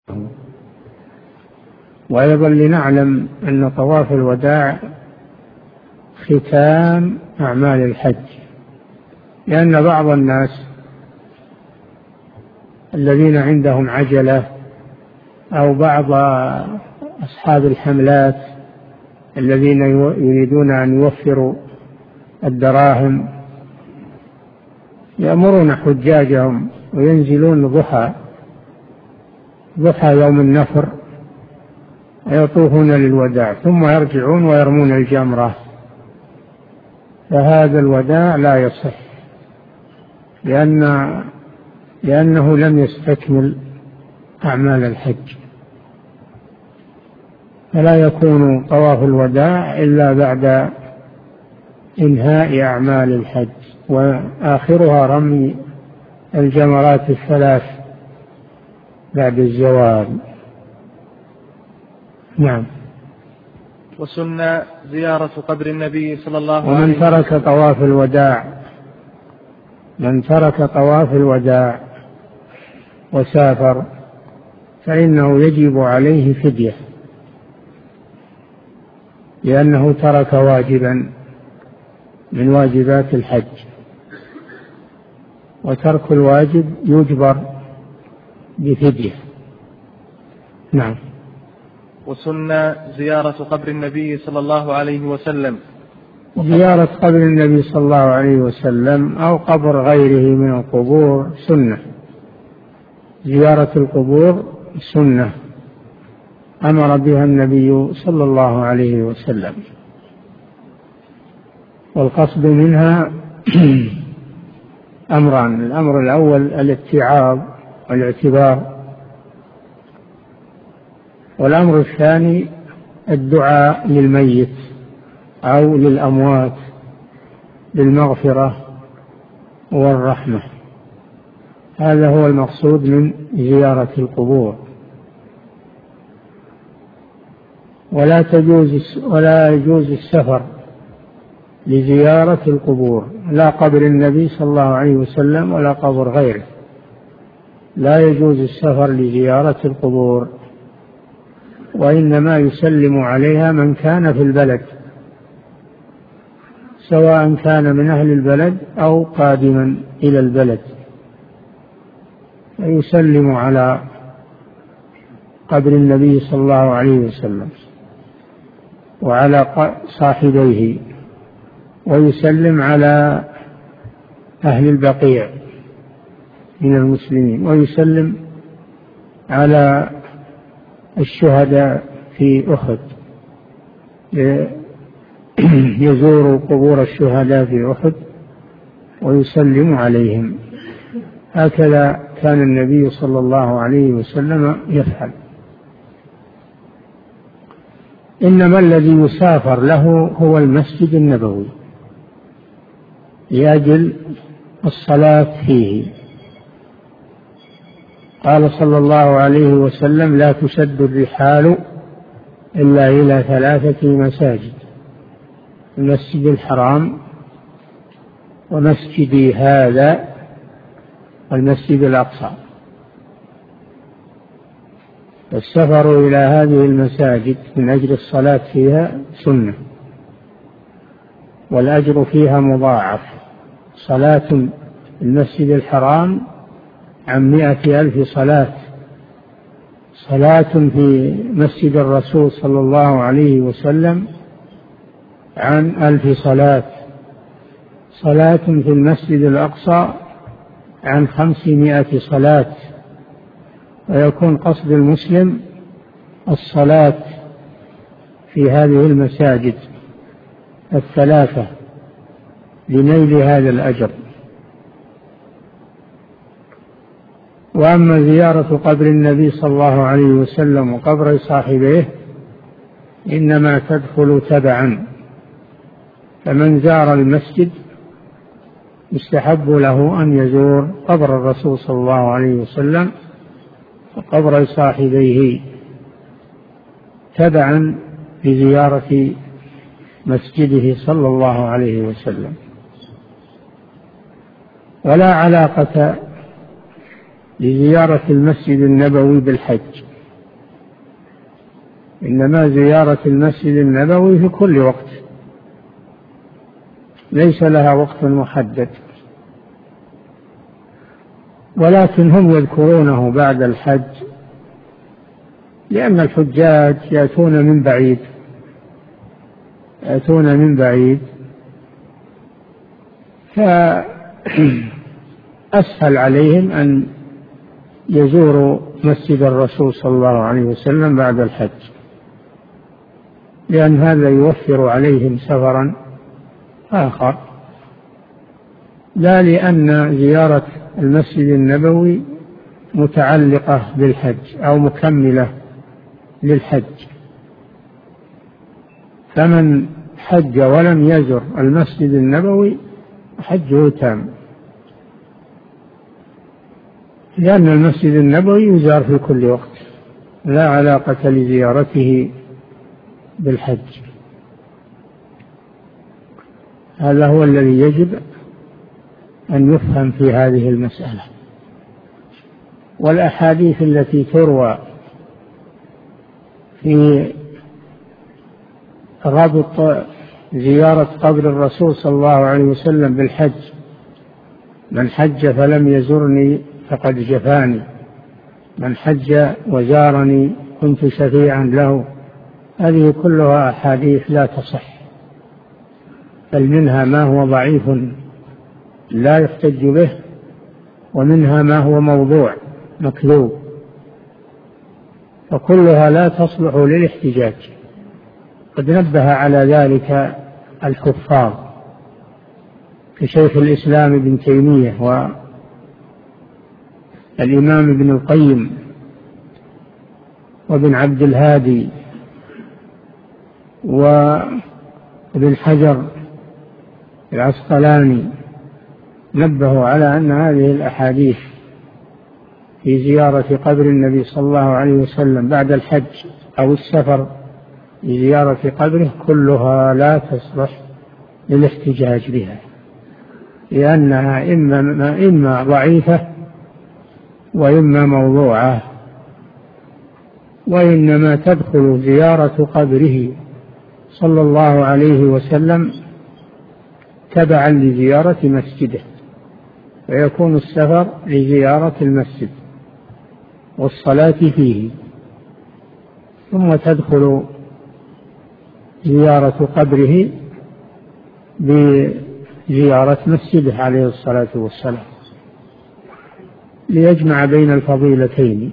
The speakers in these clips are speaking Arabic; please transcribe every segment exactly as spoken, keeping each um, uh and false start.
وأيضا لنعلم أن طواف الوداع ختام أعمال الحج، لأن بعض الناس الذين عندهم عجلة أو بعض أصحاب الحملات الذين يريدون أن يوفروا الدراهم يأمرون حجاجهم وينزلون ضحى ضحى يوم النفر ويطوفون للوداع ثم يرجعون ويرمون الجمرة، فهذا الوداع لا يصح لأن لأنه لم يستكمل أعمال الحج، فلا يكون طواف الوداع إلا بعد إنهاء أعمال الحج، وآخرها رمي الجمرات الثلاث بعد الزوال. نعم. وسن زيارة قبر النبي صلى الله عليه وسلم. ومن ترك طواف الوداع من ترك طواف الوداع وسافر فإنه يجب عليه فدية، لأنه ترك واجبا من واجبات الحج، وترك الواجب يجبر بفدية. نعم. وسن زيارة قبر النبي صلى الله عليه وسلم. زيارة قبر النبي صلى الله عليه وسلم أو قبر غيره من القبور سنة. زيارة القبور سنة أمر بها النبي صلى الله عليه وسلم، والقصد منها أمران: الأمر الأول الاتعاظ والاعتبار، والأمر الثاني الدعاء للميت أو للأموات بالمغفرة والرحمة. هذا هو المقصود من زيارة القبور. ولا تجوز ولا يجوز السفر لزيارة القبور، لا قبر النبي صلى الله عليه وسلم ولا قبر غيره، لا يجوز السفر لزيارة القبور، وإنما يسلم عليها من كان في البلد، سواء كان من أهل البلد أو قادما إلى البلد، فيسلم على قبر النبي صلى الله عليه وسلم وعلى صاحبيه، ويسلم على أهل البقيع من المسلمين، ويسلم على الشهداء في أحد، يزور قبور الشهداء في أحد ويسلم عليهم. هكذا كان النبي صلى الله عليه وسلم يفعل. إنما الذي يسافر له هو المسجد النبوي لأجل الصلاة فيه. قال صلى الله عليه وسلم: لا تشد الرحال إلا إلى ثلاثة مساجد: المسجد الحرام، ومسجدي هذا، والمسجد الأقصى. السفر إلى هذه المساجد من أجل الصلاة فيها سنة، والأجر فيها مضاعف. صلاة المسجد الحرام عن مائة ألف صلاة، صلاة في مسجد الرسول صلى الله عليه وسلم عن ألف صلاة، صلاة في المسجد الأقصى عن خمسمائة صلاة. ويكون قصد المسلم الصلاة في هذه المساجد الثلاثة لنيل هذا الأجر. وأما زيارة قبر النبي صلى الله عليه وسلم وقبر صاحبيه إنما تدخل تبعا، فمن زار المسجد يستحب له أن يزور قبر الرسول صلى الله عليه وسلم وقبر صاحبيه تبعا لزيارة مسجده صلى الله عليه وسلم. ولا علاقة لزيارة المسجد النبوي بالحج، إنما زيارة المسجد النبوي في كل وقت، ليس لها وقت محدد، ولكن هم يذكرونه بعد الحج لأن الحجاج يأتون من بعيد يأتون من بعيد فأسهل عليهم أن يزوروا مسجد الرسول صلى الله عليه وسلم بعد الحج، لأن هذا يوفر عليهم سفرا آخر، لا لأن زيارة المسجد النبوي متعلقة بالحج أو مكملة للحج. فمن حج ولم يزر المسجد النبوي حجه تام، لأن المسجد النبوي يزار في كل وقت، لا علاقة لزيارته بالحج. هذا هو الذي يجب أن يفهم في هذه المسألة. والأحاديث التي تروى في ربط زيارة قبر الرسول صلى الله عليه وسلم بالحج، من حج فلم يزرني فقد جفاني، من حج وزارني كنت شفيعا له، هذه كلها أحاديث لا تصح، بل منها ما هو ضعيف لا يحتج به، ومنها ما هو موضوع مكذوب، فكلها لا تصلح للاحتجاج. قد نبه على ذلك الحفاظ كشيخ الإسلام ابن تيمية والإمام ابن القيم وابن عبد الهادي وابن حجر العسقلاني، نبهوا على أن هذه الأحاديث في زيارة قبر النبي صلى الله عليه وسلم بعد الحج أو السفر لزيارة قبره كلها لا تصلح للاحتجاج بها، لأنها إما, إما ضعيفة وإما موضوعة، وإنما تدخل زيارة قبره صلى الله عليه وسلم تبعا لزيارة مسجده، فيكون السفر لزيارة المسجد والصلاة فيه، ثم تدخل زيارة قبره بزيارة مسجده عليه الصلاة والسلام، ليجمع بين الفضيلتين.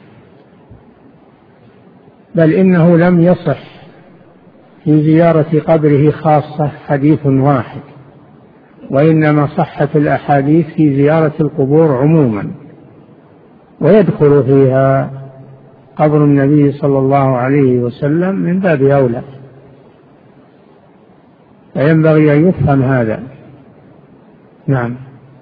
بل إنه لم يصح في زيارة قبره خاصة حديث واحد، وإنما صحت الأحاديث في زيارة القبور عموما، ويدخل فيها قبر النبي صلى الله عليه وسلم من باب أولى، فينبغي أن يفهم هذا. نعم.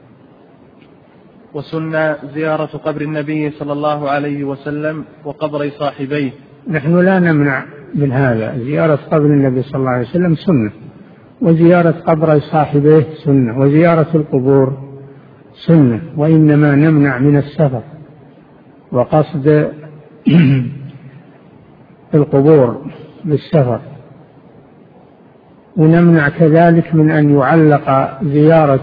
وسن زيارة قبر النبي صلى الله عليه وسلم وقبر صاحبيه. نحن لا نمنع من هذا، زيارة قبر النبي صلى الله عليه وسلم سنة، وزيارة قبر صاحبيه سنة، وزيارة القبور سنة، وإنما نمنع من السفر وقصد القبور بالسفر، ونمنع كذلك من أن يعلق زيارة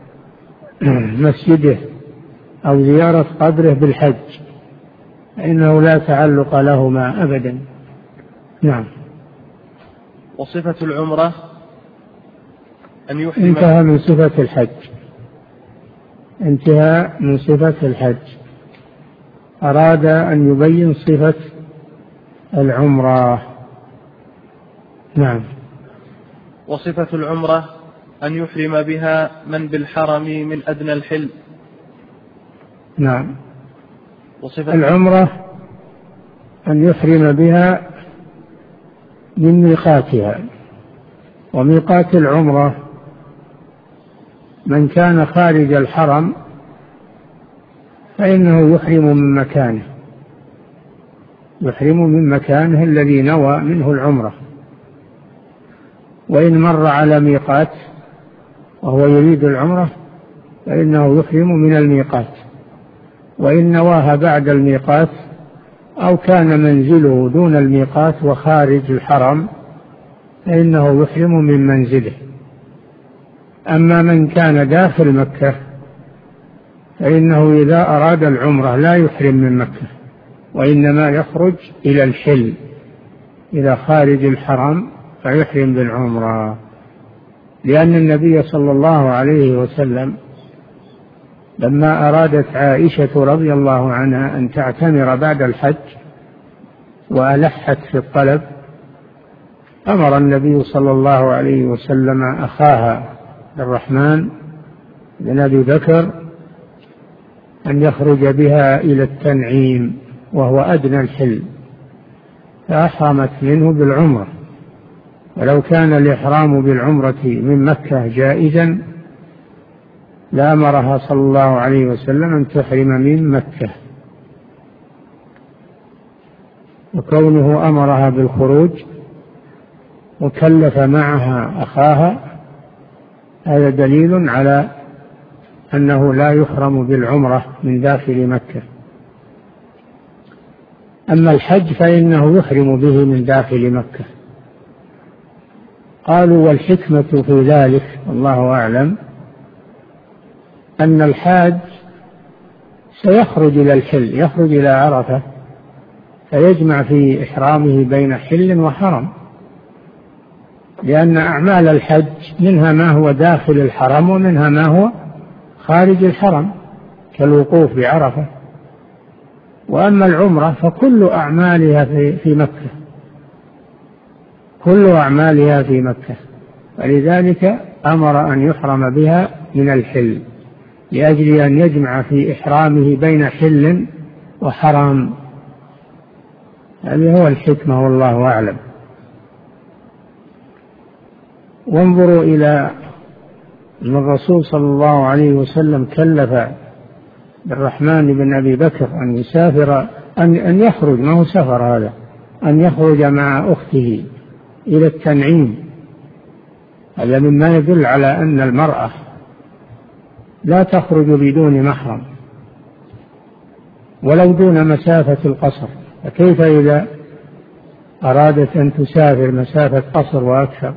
مسجده أو زيارة قبره بالحج، فإنه لا تعلق لهما أبدا. نعم. وصفة العمرة أن يحرم. انتهى من صفة الحج، انتهى من صفة الحج، أراد أن يبين صفة العمرة. نعم. وصفة العمرة أن يحرم بها من بالحرم من أدنى الحل. نعم. وصفة العمرة أن يحرم بها من ميقاتها، وميقات العمرة من كان خارج الحرم فإنه يحرم من مكانه، يحرم من مكانه الذي نوى منه العمرة، وإن مر على ميقات وهو يريد العمرة فإنه يحرم من الميقات، وإن نواها بعد الميقات أو كان منزله دون الميقات وخارج الحرم فإنه يحرم من منزله. أما من كان داخل مكة فإنه إذا أراد العمرة لا يحرم من مكة، وإنما يخرج إلى الحل إلى خارج الحرم فيحرم بالعمرة، لأن النبي صلى الله عليه وسلم لما أرادت عائشة رضي الله عنها أن تعتمر بعد الحج وألحت في الطلب أمر النبي صلى الله عليه وسلم أخاها الرحمن بن أبي بكر أن يخرج بها إلى التنعيم وهو أدنى الحل، فأحرمت منه بالعمرة. ولو كان الإحرام بالعمرة من مكة جائزا لأمرها صلى الله عليه وسلم أن تحرم من مكة، وكونه أمرها بالخروج وكلف معها أخاها هذا دليل على أنه لا يحرم بالعمرة من داخل مكة. أما الحج فإنه يحرم به من داخل مكة. قالوا والحكمة في ذلك والله أعلم أن الحاج سيخرج إلى الحل، يخرج إلى عرفة فيجمع في إحرامه بين حل وحرم، لأن أعمال الحج منها ما هو داخل الحرم ومنها ما هو خارج الحرم كالوقوف بعرفة. وأما العمرة فكل أعمالها في, في مكة كل أعمالها في مكة، ولذلك أمر أن يحرم بها من الحل لأجل أن يجمع في إحرامه بين حل وحرام. هذه هو الحكمة والله أعلم. وانظروا إلى أن الرسول صلى الله عليه وسلم كلف بالرحمن بن أبي بكر أن يسافر أن, أن يخرج، ما هو سفر هذا، أن يخرج مع أخته إلى التنعيم. هذا مما يدل على أن المرأة لا تخرج بدون محرم ولو دون مسافة القصر، فكيف إذا أرادت أن تسافر مسافة قصر وأكثر؟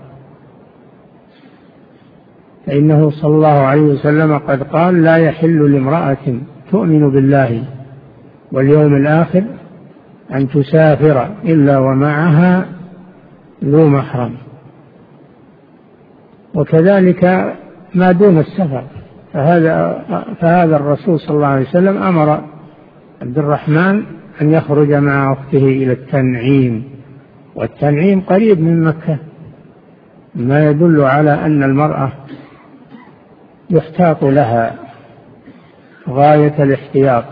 فإنه صلى الله عليه وسلم قد قال لا يحل لامرأة تؤمن بالله واليوم الآخر أن تسافر إلا ومعها ذو محرم. وكذلك ما دون السفر، فهذا, فهذا الرسول صلى الله عليه وسلم أمر عبد الرحمن أن يخرج مع أخته إلى التنعيم، والتنعيم قريب من مكة، ما يدل على أن المرأة يحتاط لها غاية الاحتياط.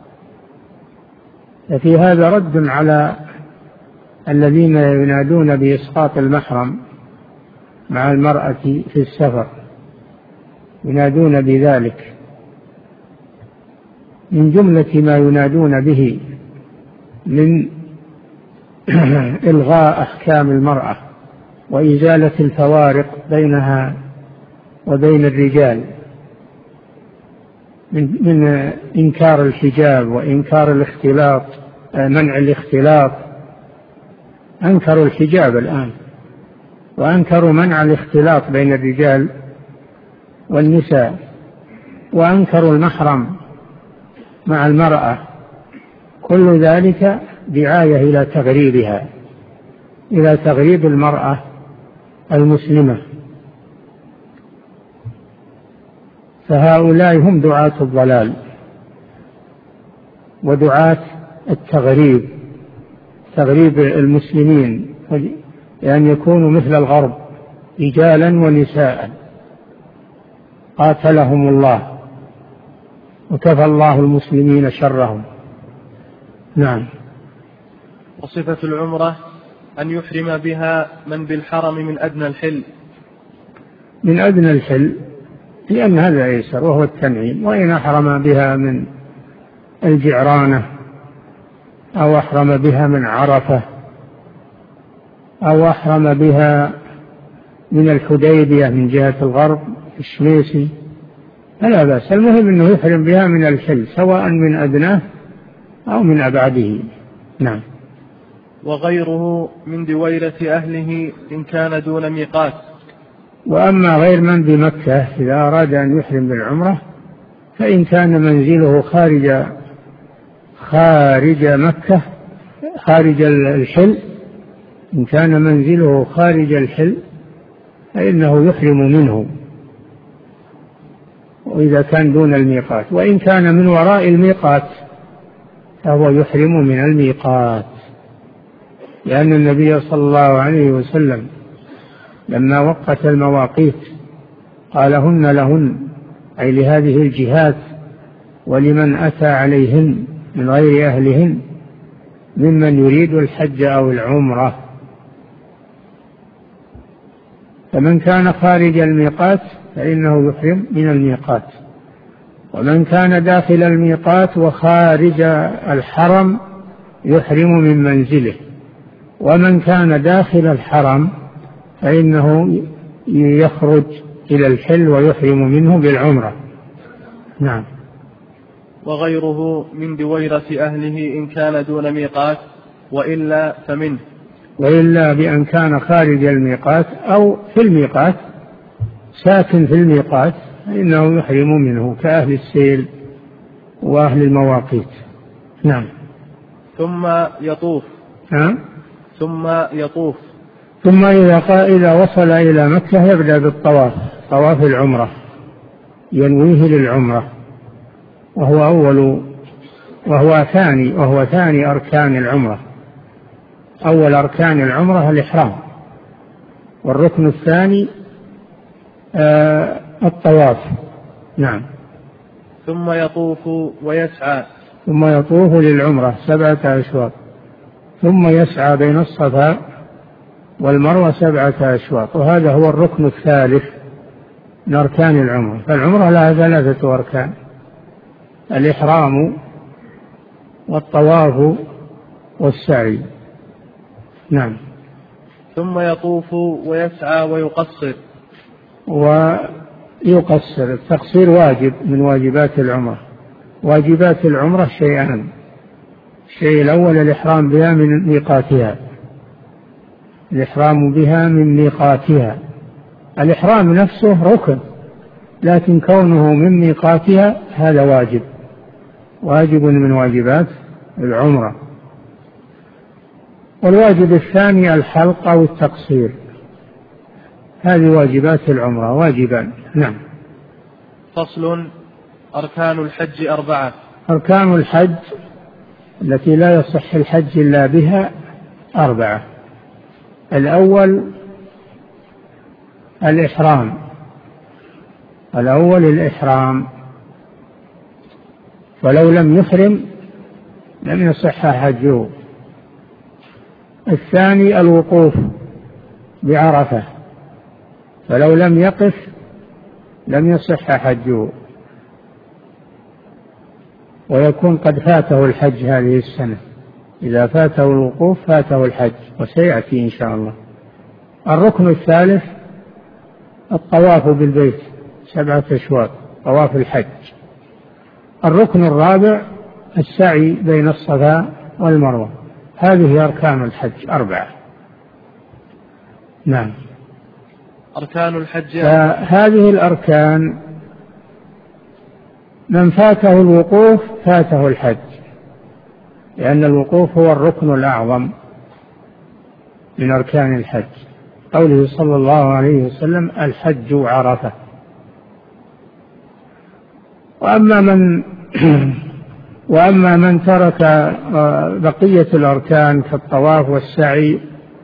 ففي هذا رد على الذين ينادون بإسقاط المحرم مع المرأة في السفر، ينادون بذلك من جملة ما ينادون به من إلغاء أحكام المرأة وإزالة الفوارق بينها وبين الرجال، من, من إنكار الحجاب وإنكار الاختلاط، منع الاختلاط. أنكروا الحجاب الآن وأنكروا منع الاختلاط بين الرجال والنساء، وأنكروا المحرم مع المرأة. كل ذلك دعاية إلى تغريبها، إلى تغريب المرأة المسلمة. فهؤلاء هم دعاة الضلال ودعاة التغريب، تغريب المسلمين لأن يكونوا مثل الغرب رجالا ونساء، قاتلهم الله وكفى الله المسلمين شرهم. نعم. وصفة العمرة أن يحرم بها من بالحرم من أدنى الحل. من أدنى الحل لأن هذا أيسر وهو التنعيم، وإن أحرم بها من الجعرانة أو أحرم بها من عرفة أو أحرم بها من الحديبية من جهة الغرب الشميسي فلا بأس. المهم أنه يحرم بها من الحل سواء من أدناه أو من أبعده. نعم. وغيره من دويرة أهله إن كان دون ميقات. وأما غير من بمكة إذا أراد أن يحرم بالعمرة فإن كان منزله خارج خارج مكة خارج الحل، إن كان منزله خارج الحل فإنه يحرم منه، وإذا كان دون الميقات. وإن كان من وراء الميقات فهو يحرم من الميقات، لأن النبي صلى الله عليه وسلم لما وقت المواقيت قال هن لهن، أي لهذه الجهات ولمن أتى عليهن من غير أهلهن ممن يريد الحج أو العمرة. فمن كان خارج الميقات فإنه يحرم من الميقات، ومن كان داخل الميقات وخارج الحرم يحرم من منزله، ومن كان داخل الحرم فإنه يخرج إلى الحل ويحرم منه بالعمرة. نعم. وغيره من دويرة أهله إن كان دون ميقات، وإلا فمنه. وإلا بأن كان خارج الميقات أو في الميقات ساكن في الميقات فإنه يحرم منه كأهل السيل وأهل المواقيت. نعم. ثم يطوف. نعم. ثم يطوف. ثم إذا إذا وصل إلى مكة يبدأ بالطواف، طواف العمرة، ينويه للعمرة، وهو أول وهو ثاني وهو ثاني أركان العمرة. أول أركان العمرة الإحرام، والركن الثاني آه الطواف. نعم. ثم يطوف ويسعى. ثم يطوف للعمرة سبعة أشواط، ثم يسعى بين الصفا والمروة سبعة أشواط، وهذا هو الركن الثالث من أركان العمرة. فالعمرة لها ثلاثة أركان: الإحرام والطواف والسعي. نعم. ثم يطوف ويسعى ويقصر. ويقصر، التقصير واجب من واجبات العمرة. واجبات العمرة شيئان: الشيء الأول الإحرام بها من ميقاتها، الإحرام بها من ميقاتها. الإحرام نفسه ركن، لكن كونه من ميقاتها هذا واجب، واجب من واجبات العمرة. والواجب الثاني الحلق أو التقصير، هذه واجبات العمرة، واجبان. نعم. فصل: أركان الحج أربعة. أركان الحج التي لا يصح الحج إلا بها أربعة. الأول الإحرام، الأول الإحرام، ولو لم يحرم لم يصح حجه. الثاني الوقوف بعرفة، فلو لم يقف لم يصح حجه، ويكون قد فاته الحج هذه السنة. إذا فاته الوقوف فاته الحج، وسيأتي إن شاء الله. الركن الثالث الطواف بالبيت سبعة أشواط، طواف الحج. الركن الرابع السعي بين الصفا والمروة. هذه أركان الحج أربعة. نعم. أركان الحج. فهذه الأركان من فاته الوقوف فاته الحج، لأن الوقوف هو الركن الأعظم من أركان الحج. قوله صلى الله عليه وسلم: الحج عرفة. وأما من وأما من ترك بقية الأركان كالطواف والسعي،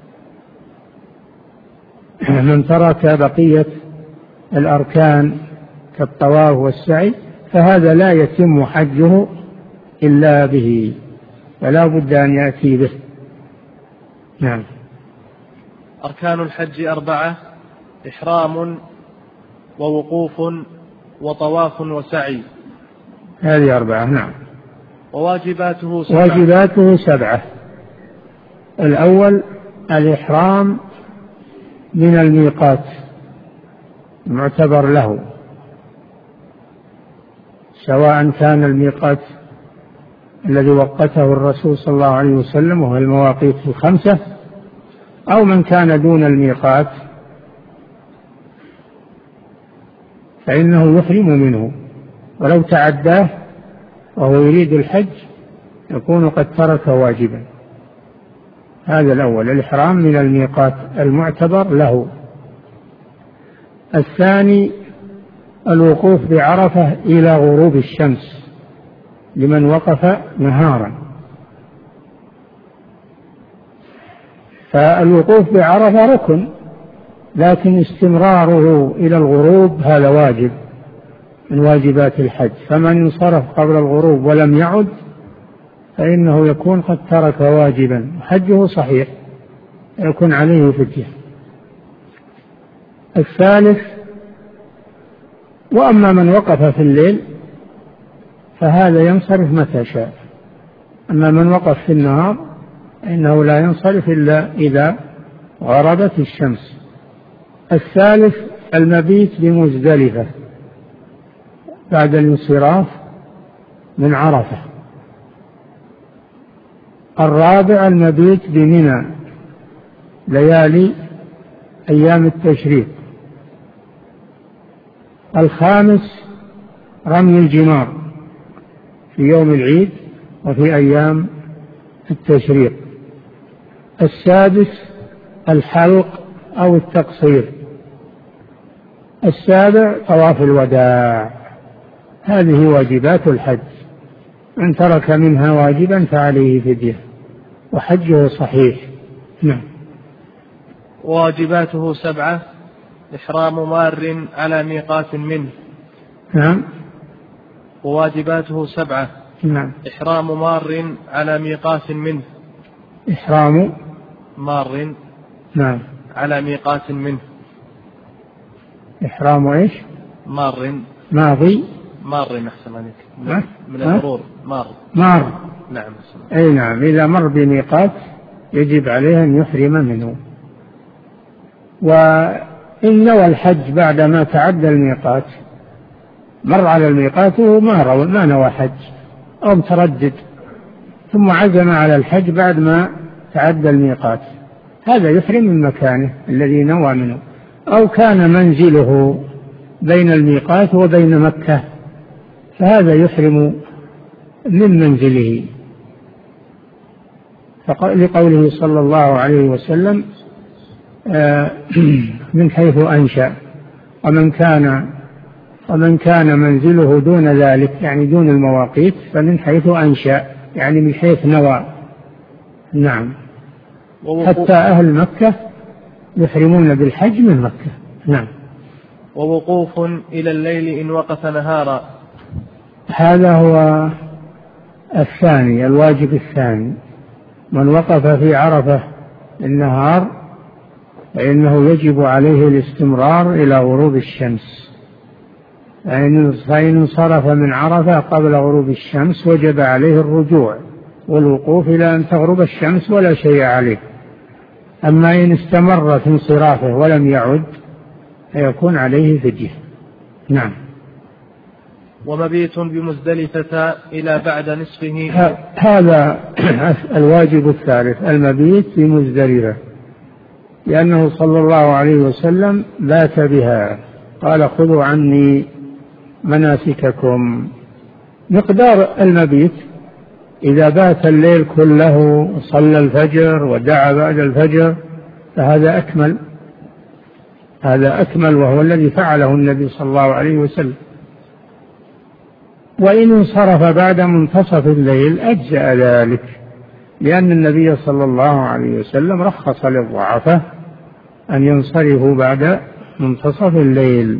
من ترك بقية الأركان كالطواف والسعي فهذا لا يتم حجه إلا به، فلا بد أن يأتي به. نعم. أركان الحج أربعة: إحرام ووقوف وطواف وسعي. هذه أربعة. نعم. وواجباته سبعة. واجباته سبعة: الأول الإحرام من الميقات المعتبر له، سواء كان الميقات الذي وقته الرسول صلى الله عليه وسلم وهو المواقيت الخمسة، أو من كان دون الميقات فإنه يحرم منه، ولو تعداه وهو يريد الحج يكون قد ترك واجبا. هذا الأول، الإحرام من الميقات المعتبر له. الثاني الوقوف بعرفة إلى غروب الشمس لمن وقف نهارا. فالوقوف بعرفة ركن، لكن استمراره إلى الغروب هذا واجب من واجبات الحج، فمن انصرف قبل الغروب ولم يعد فإنه يكون قد ترك واجبا، حجه صحيح، يكون عليه فدية. الثالث وأما من وقف في الليل فهذا ينصرف متى شاء، أما من وقف في النهار إنه لا ينصرف إلا إذا غربت الشمس. الثالث المبيت بمزدلفة بعد الانصراف من عرفة. الرابع المبيت بمنى ليالي أيام التشريق. الخامس رمي الجمار في يوم العيد وفي أيام التشريق. السادس الحلق أو التقصير. السابع طواف الوداع. هذه واجبات الحج، من ترك منها واجبا فعليه فدية وحجه صحيح. نعم. واجباته سبعة: إحرام مار على ميقات منه. نعم. وواجباته سبعة: نعم. إحرام مار على ميقات منه. إحرام مار نعم على ميقات منه. إحرام إيش؟ مار ماضي. مار أحسن عليك، من, من المرور. مار مار نعم. أي نعم، إذا مر بميقات يجب عليه أن يحرم منه. وإن نوى الحج بعدما تعدى الميقات، مر على الميقات وما ما نوى حج أو متردد، ثم عزم على الحج بعد ما تعدى الميقات، هذا يحرم من مكانه الذي نوى منه. أو كان منزله بين الميقات وبين مكة فهذا يحرم من منزله، لقوله صلى الله عليه وسلم من حيث أنشأ. ومن كان ومن كان منزله دون ذلك يعني دون المواقيت فمن حيث أنشأ يعني من حيث نوى. نعم. حتى أهل مكة يحرمون بالحج من مكة. نعم. ووقوف إلى الليل إن وقف نهارا. هذا هو الثاني، الواجب الثاني. من وقف في عرفة النهار فإنه يجب عليه الاستمرار إلى غروب الشمس، فإن انصرف من عرفة قبل غروب الشمس وجب عليه الرجوع والوقوف إلى أن تغرب الشمس ولا شيء عليه. أما إن استمر في انصرافه ولم يعد فيكون عليه فدية. نعم. ومبيت بمزدلفة إلى بعد نصفه. هذا الواجب الثالث، المبيت بمزدلفة، لأنه صلى الله عليه وسلم بات بها، قال خذوا عني مناسككم. مقدار المبيت إذا بات الليل كله صلى الفجر ودعا بعد الفجر فهذا أكمل، هذا أكمل وهو الذي فعله النبي صلى الله عليه وسلم. وإن انصرف بعد منتصف الليل أجزأ ذلك، لأن النبي صلى الله عليه وسلم رخص للضعفاء أن ينصرفوا بعد منتصف الليل.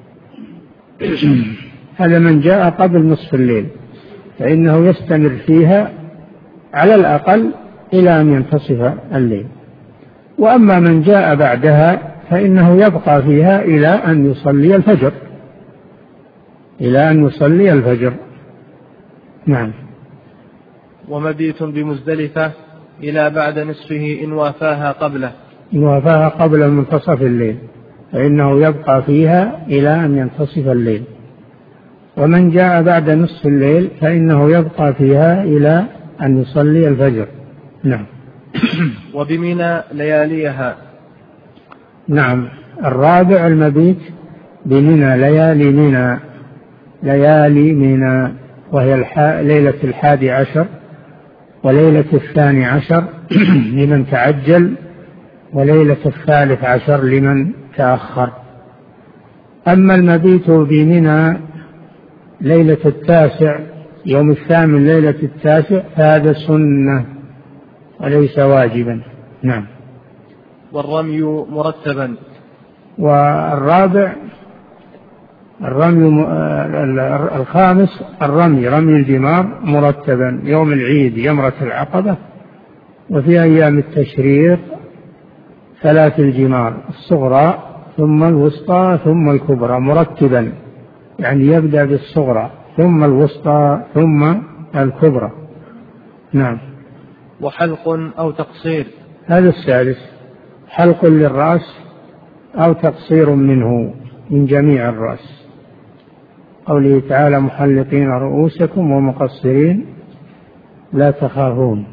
هذا من جاء قبل نصف الليل فإنه يستمر فيها على الأقل إلى أن ينتصف الليل. وأما من جاء بعدها فإنه يبقى فيها إلى أن يصلي الفجر، إلى أن يصلي الفجر. نعم. ومبيت بمزدلفة إلى بعد نصفه إن وافاها قبله. إن وافاها قبل منتصف الليل فإنه يبقى فيها إلى أن ينتصف الليل. ومن جاء بعد نصف الليل فإنه يبقى فيها إلى أن يصلي الفجر. نعم. وبمنى لياليها. نعم. الرابع المبيت بمنى، ليالي منى، ليالي منى، وهي الح... ليلة الحادي عشر وليلة الثاني عشر لمن تعجل، وليلة الثالث عشر لمن تأخر. أما المبيت بمنى ليلة التاسع، يوم الثامن ليلة التاسع، فهذا سنة وليس واجبا. نعم. والرمي مرتبا. والرابع الرمي الخامس الرمي رمي الجمار مرتبا يوم العيد جمرة العقبة، وفي أيام التشريق ثلاث الجمار، الصغرى ثم الوسطى ثم الكبرى مرتبا، يعني يبدأ بالصغرى ثم الوسطى ثم الكبرى. نعم. وحلق أو تقصير. هذا السادس، حلق للرأس أو تقصير منه من جميع الرأس، قوله تعالى محلقين رؤوسكم ومقصرين لا تخافون.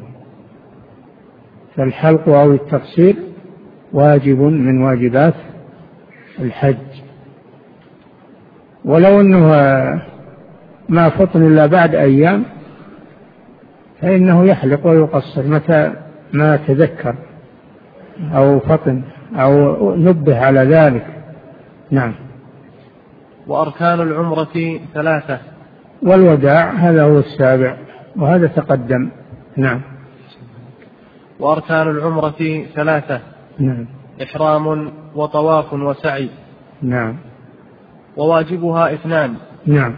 فالحلق أو التقصير واجب من واجبات الحج، ولو أنه ما فطن إلا بعد أيام فإنه يحلق ويقصر متى ما تذكر أو فطن أو نبه على ذلك. نعم. وأركان العمرة ثلاثة. والوداع هذا هو السابع، وهذا تقدم. نعم. وأركان العمرة ثلاثة. نعم. إحرام وطواف وسعي. نعم. وواجبها اثنان. نعم.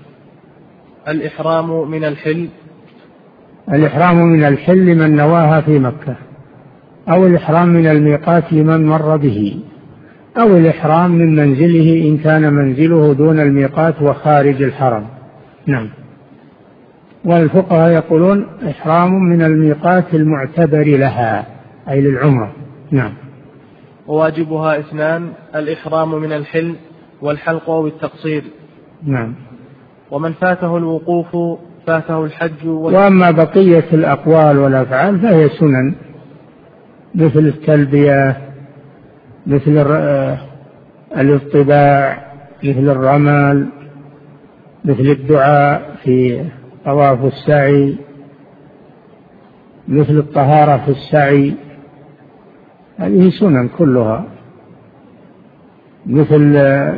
الإحرام من الحل. الإحرام من الحل لمن نواها في مكة، أو الإحرام من الميقات لمن مر به، أو الإحرام من منزله إن كان منزله دون الميقات وخارج الحرم. نعم. والفقهاء يقولون إحرام من الميقات المعتبر لها أي للعمرة. نعم. وواجبها اثنان، الإحرام من الحل والحلق أو التقصير. نعم. ومن فاته الوقوف فاته الحج وال... وأما بقية الأقوال والأفعال فهي سنن، مثل التلبية، مثل الاطباع، مثل الرمل، مثل الدعاء في طواف السعي، مثل الطهارة في السعي، هذه سنن كلها، مثل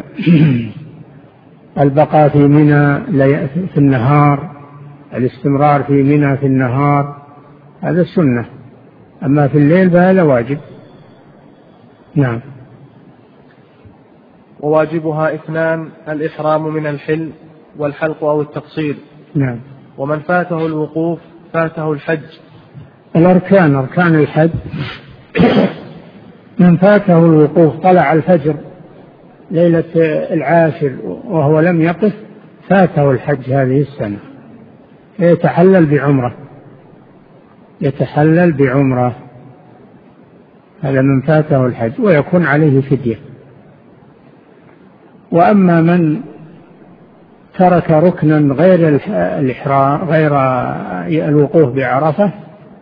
البقاء في منى في النهار، الاستمرار في منى في النهار، هذا سنة. أما في الليل فهذا واجب. نعم. وواجبها اثنان، الإحرام من الحل والحلق أو التقصير. نعم. ومن فاته الوقوف فاته الحج. الأركان، أركان الحج من فاته الوقوف طلع الفجر ليلة العاشر وهو لم يقف فاته الحج هذه السنة، يتحلل بعمرة، يتحلل بعمرة، هذا من فاته الحج ويكون عليه فدية. وأما من ترك ركنا غير الإحرام غير الوقوف بعرفة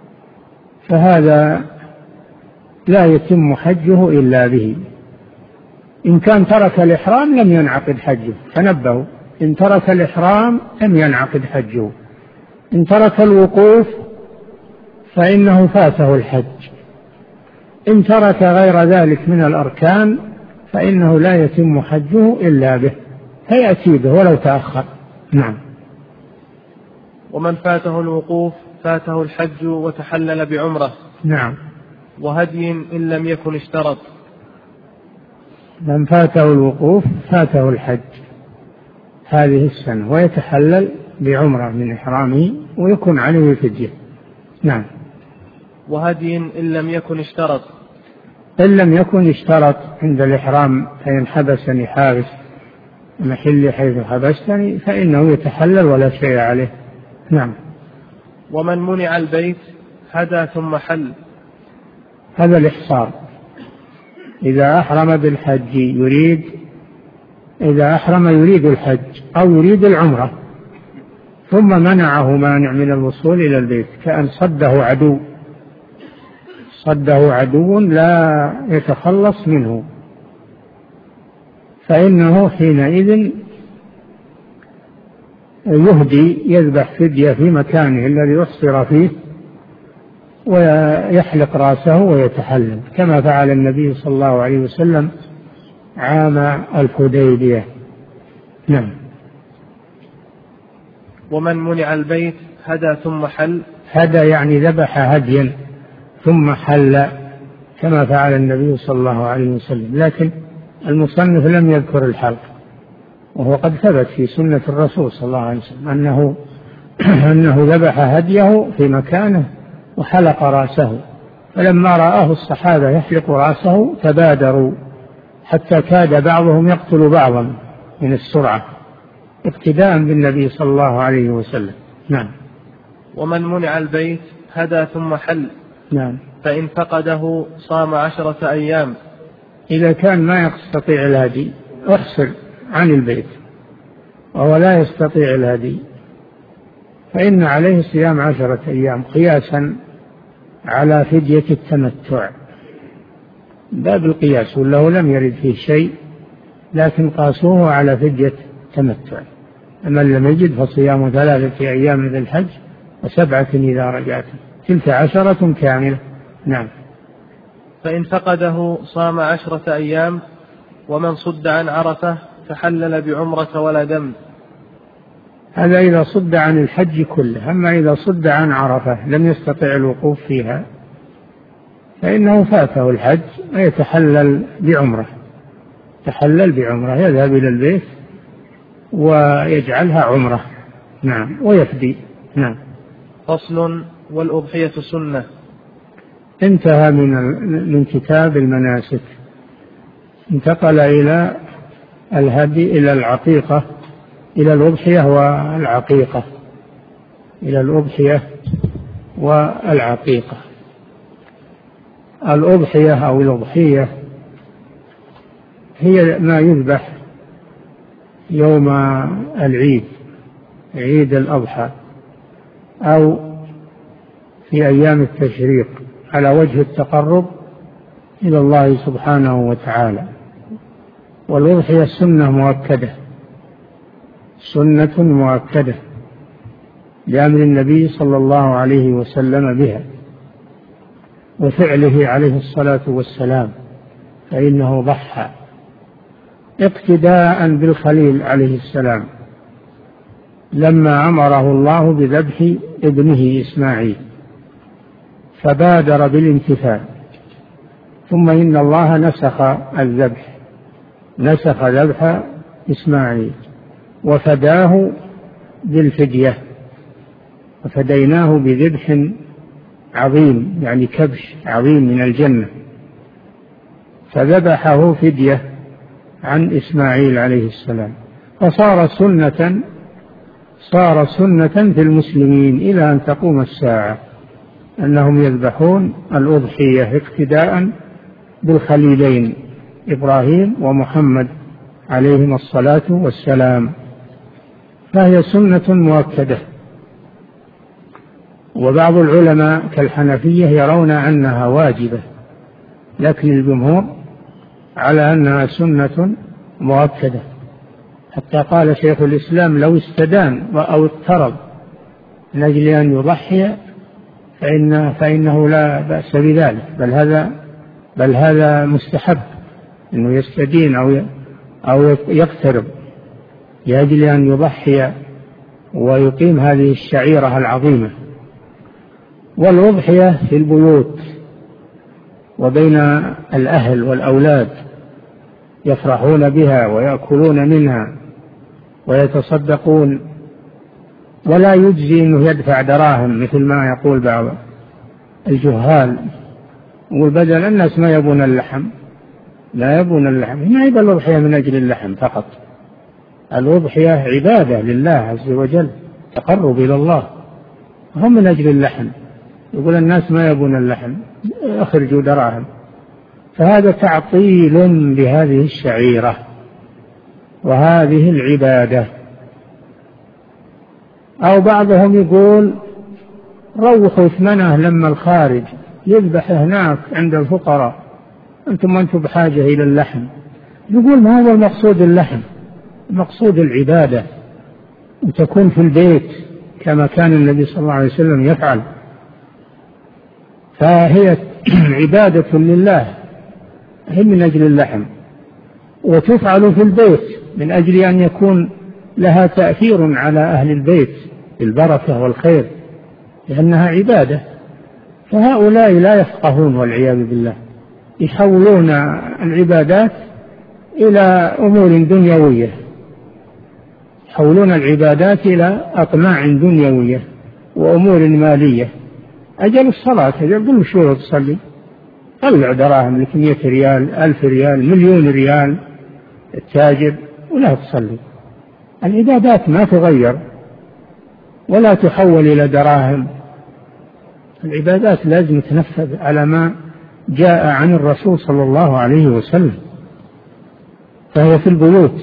فهذا لا يتم حجه إلا به. إن كان ترك الإحرام لم ينعقد حجه، فنبهوا، إن ترك الإحرام لم ينعقد حجه. إن ترك الوقوف فإنه فاته الحج. إن ترك غير ذلك من الأركان فإنه لا يتم حجه إلا به، فيأتي به ولو تأخر. نعم. ومن فاته الوقوف فاته الحج وتحلل بعمرة. نعم. وهدي إن لم يكن اشترط. من فاته الوقوف فاته الحج هذه السنة ويتحلل بعمرة من إحرامه ويكون عليه فدية. نعم. وهدي إن لم يكن اشترط. إن لم يكن اشترط عند الإحرام، فإن حبسني حابس محل حيث حبستني فإنه يتحلل ولا شيء عليه. نعم. ومن منع البيت هدى ثم حل. هذا الإحصار، إذا أحرم بالحج يريد إذا أحرم يريد الحج أو يريد العمرة ثم منعه مانع من الوصول إلى البيت كأن صده عدو صده عدو لا يتخلص منه، فإنه حينئذ يهدي يذبح فدية في مكانه الذي أحصر فيه ويحلق رأسه ويتحلل كما فعل النبي صلى الله عليه وسلم عام الحديبية. نعم. ومن منع البيت هدى ثم حل. هدى يعني ذبح هديا ثم حل كما فعل النبي صلى الله عليه وسلم، لكن المصنف لم يذكر الحلق، وهو قد ثبت في سنة الرسول صلى الله عليه وسلم أنه أنه ذبح هديه في مكانه وحلق رأسه، فلما رآه الصحابة يحلق رأسه تبادروا حتى كاد بعضهم يقتل بعضا من السرعة اقتداء بالنبي صلى الله عليه وسلم. نعم. ومن منع البيت هدى ثم حل. نعم. فإن فقده صام عشرة أيام. إذا كان ما يستطيع الهدي احصر عن البيت وهو لا يستطيع الهدي فإن عليه صيام عشرة أيام قياسا على فدية التمتع، باب القياس وله لم يرد فيه شيء، لكن قاسوه على فدية التمتع. من لم يجد فصيام ثلاثة أيام ذي الحج وسبعة إذا رجعتم تلك عشرة كاملة. نعم. فإن فقده صام عشرة أيام. ومن صد عن عرفة فحلل بعمرة ولا دم. هذا إذا صد عن الحج كله، أما إذا صد عن عرفة لم يستطع الوقوف فيها فإنه فاته الحج ويتحلل بعمرة، تحلل بعمرة يذهب إلى البيت ويجعلها عمرة. نعم. ويفدي. نعم. فصل. والأضحية سنة. انتهى من من كتاب المناسك، انتقل إلى الهدي إلى العقيقة إلى الأضحية والعقيقة إلى الأضحية والعقيقة. الأضحية أو الأضحية هي ما يذبح يوم العيد، عيد الأضحى، أو في أيام التشريق على وجه التقرب إلى الله سبحانه وتعالى. والأضحية سنة مؤكدة، سنة مؤكدة لأمر النبي صلى الله عليه وسلم بها وفعله عليه الصلاة والسلام، فإنه ضحى اقتداء بالخليل عليه السلام لما أمره الله بذبح ابنه إسماعيل فبادر بالامتثال، ثم إن الله نسخ الذبح، نسخ ذبح إسماعيل وفداه بالفدية، وفديناه بذبح عظيم يعني كبش عظيم من الجنة، فذبحه فدية عن إسماعيل عليه السلام، فصار سنة صار سنة في المسلمين إلى أن تقوم الساعة أنهم يذبحون الأضحية اقتداء بالخليلين إبراهيم ومحمد عليهما الصلاة والسلام، فهي سنة مؤكدة. وبعض العلماء كالحنفية يرون أنها واجبة، لكن الجمهور على أنها سنة مؤكدة، حتى قال شيخ الإسلام لو استدان أو اقترض من أجل أن يضحي فإن فإنه لا بأس بذلك، بل هذا بل هذا مستحب أنه يستدين أو أو يقترض لأجل أن يضحي ويقيم هذه الشعيرة العظيمة. والأضحية في البيوت وبين الأهل والأولاد يفرحون بها ويأكلون منها ويتصدقون، ولا يجزي أنه يدفع دراهم مثل ما يقول بعض الجهال، والبدل الناس ما يبون اللحم، لا يبون اللحم، ما يبقى الأضحية من أجل اللحم فقط، الأضحية عبادة لله عز وجل، تقرب إلى الله، هم من أجل اللحم، يقول الناس ما يبون اللحم أخرجوا دراهم، فهذا تعطيل لهذه الشعيرة، وهذه العبادة. أو بعضهم يقول روحوا ثمنه لما الخارج يذبح هناك عند الفقراء، أنتم أنتم بحاجة إلى اللحم. يقول ما هو المقصود اللحم، المقصود العبادة، أن تكون في البيت كما كان النبي صلى الله عليه وسلم يفعل. فهي عبادة لله، هي من أجل اللحم، وتفعل في البيت من أجل أن يكون لها تأثير على أهل البيت بالبركة والخير، لأنها عبادة. فهؤلاء لا يفقهون والعياذ بالله، يحولون العبادات إلى أمور دنيوية، يحولون العبادات إلى أطماع دنيوية وأمور مالية. أجل الصلاة، أجل كل شهور تصلي، طلع دراهم لك مئة ريال، ألف ريال، مليون ريال التاجر ولا تصلي. العبادات ما تغير ولا تحول إلى دراهم، العبادات لازم تنفذ على ما جاء عن الرسول صلى الله عليه وسلم، فهي في البيوت،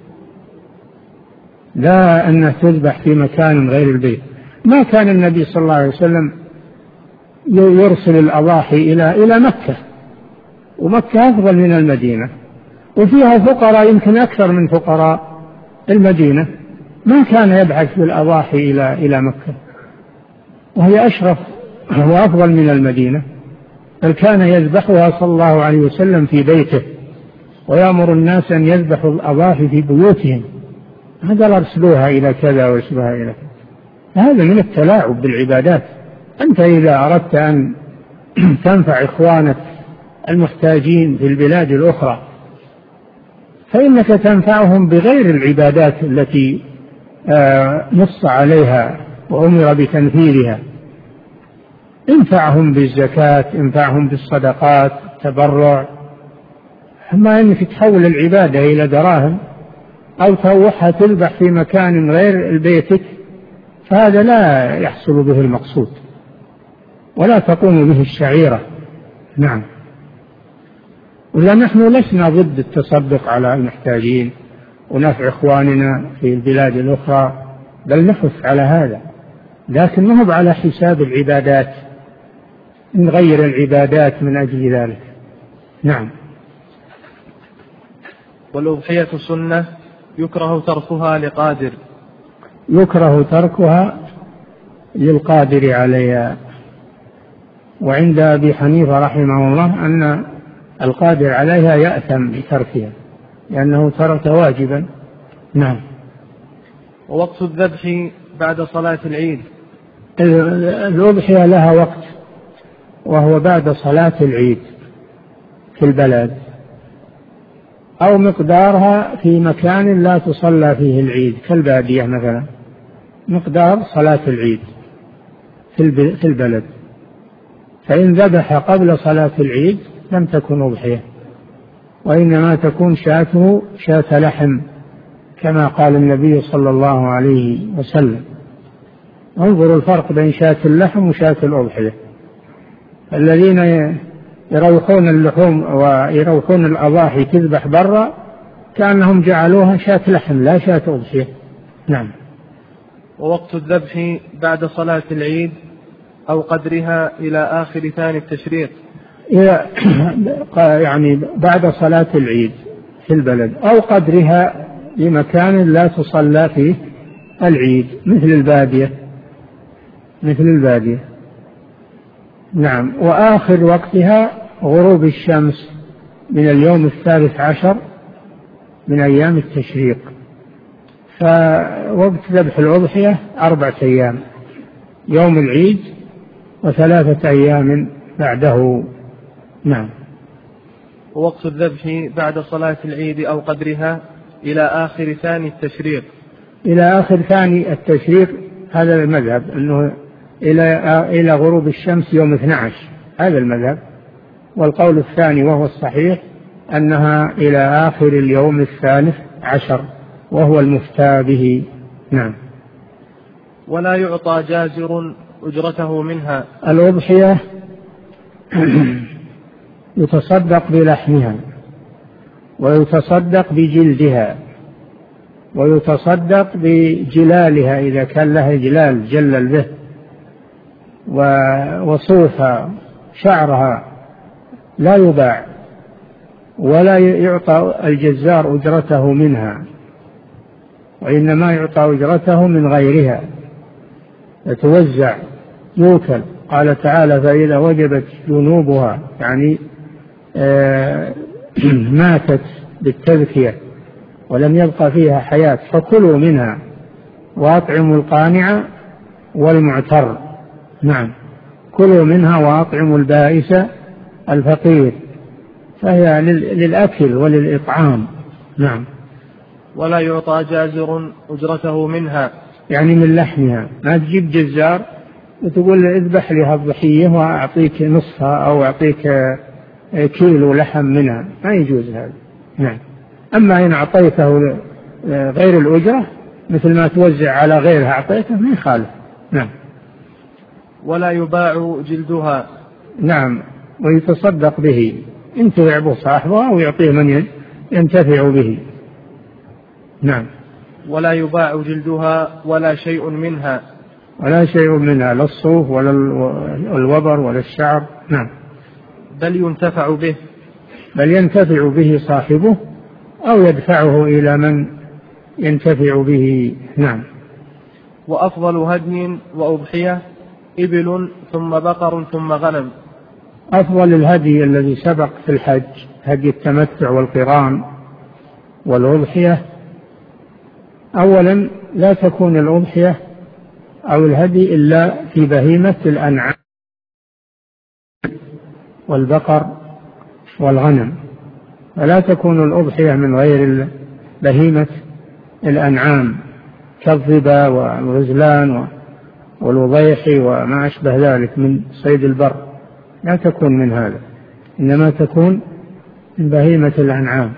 لا أن تذبح في مكان غير البيت. ما كان النبي صلى الله عليه وسلم يرسل الأضاحي إلى إلى مكة، ومكة أفضل من المدينة وفيها فقراء يمكن أكثر من فقراء المدينة، ما كان يبعث بالأضاحي إلى إلى مكة وهي أشرف وأفضل من المدينة، بل كان يذبحها صلى الله عليه وسلم في بيته، ويأمر الناس أن يذبحوا الأضاحي في بيوتهم، هذا أرسلوها إلى كذا وأرسلوها إلى كذا. هذا من التلاعب بالعبادات. أنت إذا أردت أن تنفع إخوانك المحتاجين في البلاد الأخرى فإنك تنفعهم بغير العبادات التي نص عليها وأمر بتنفيذها. انفعهم بالزكاة، انفعهم بالصدقات، تبرع. أما أنك تحول العبادة إلى دراهم أو تروحها تذبح في مكان غير بيتك فهذا لا يحصل به المقصود ولا تقوم به الشعيرة. نعم. ولا نحن لسنا ضد التصدق على المحتاجين ونفع إخواننا في البلاد الأخرى، بل نحث على هذا، لكن نهب على حساب العبادات، نغير العبادات من أجل ذلك. نعم. والأضحية سنة يكره تركها لقادر. يكره تركها للقادر عليها. وعند أبي حنيفة رحمه الله أن القادر عليها يأثم بتركها لأنه ترك واجبا. نعم. ووقت الذبح بعد صلاة العيد. الأضحية لها وقت وهو بعد صلاة العيد في البلد، أو مقدارها في مكان لا تصلى فيه العيد كالبادية مثلا، مقدار صلاة العيد في البلد، فإن ذبح قبل صلاة العيد لم تكن أضحية، وإنما تكون شاته شاة لحم كما قال النبي صلى الله عليه وسلم. انظروا الفرق بين شاة اللحم وشاة الأضحية. الذين يروحون اللحوم ويروحون الأضاحي تذبح برا كأنهم جعلوها شاة لحم لا شاة أضحية. نعم. ووقت الذبح بعد صلاة العيد أو قدرها إلى آخر ثاني التشريق. يعني بعد صلاة العيد في البلد أو قدرها لمكان لا تصلى فيه العيد مثل البادية مثل البادية. نعم. وآخر وقتها غروب الشمس من اليوم الثالث عشر من أيام التشريق. فوقت ذبح الأضحية أربعة أيام، يوم العيد وثلاثة أيام بعده. نعم. ووقت الذبح بعد صلاة العيد أو قدرها إلى آخر ثاني التشريق. إلى آخر ثاني التشريق هذا المذهب، أنه إلى إلى غروب الشمس يوم اثني عشر، هذا المذهب. والقول الثاني وهو الصحيح أنها إلى آخر اليوم الثالث عشر وهو المفتى به. نعم. ولا يعطى جازر أجرته منها. الأضحية يتصدق بلحمها ويتصدق بجلدها ويتصدق بجلالها إذا كان لها جلال جلل به، وصوفها شعرها لا يباع ولا يعطى الجزار أجرته منها، وإنما يعطى أجرته من غيرها، يتوزع يوكل. قال تعالى: فإذا وجبت جنوبها، يعني آه ماتت بالتذكية ولم يبقى فيها حياة، فكلوا منها وأطعموا القانع والمعتر. نعم، كلوا منها وأطعموا البائس الفقير، فهي للأكل وللإطعام. نعم. ولا يعطى جازر أجرته منها، يعني من لحمها، ما تجيب جزار وتقول اذبح لها الضحية وأعطيك نصفها أو أعطيك كيلو لحم منها، ما يجوز هذا. نعم. أما إن أعطيته غير الأجرة مثل ما توزع على غيرها أعطيته ما يخالف. نعم. ولا يباع جلدها. نعم، ويتصدق به، ينتفع به صاحبها ويعطيه من ينتفع به. نعم. ولا يباع جلدها ولا شيء منها. ولا شيء منها، لا الصوف ولا الوبر ولا الشعر. نعم. بل ينتفع به. بل ينتفع به صاحبه أو يدفعه إلى من ينتفع به. نعم. وأفضل هدي وأضحية إبل ثم بقر ثم غنم. أفضل الهدي الذي سبق في الحج هدي التمتع والقران والأضحية. أولا لا تكون الأضحية أو الهدي إلا في بهيمة الأنعام والبقر والغنم، فلا تكون الأضحية من غير بهيمة الأنعام كالظبا والغزلان والوضيح وما أشبه ذلك من صيد البر، لا تكون من هذا، إنما تكون من بهيمة الأنعام،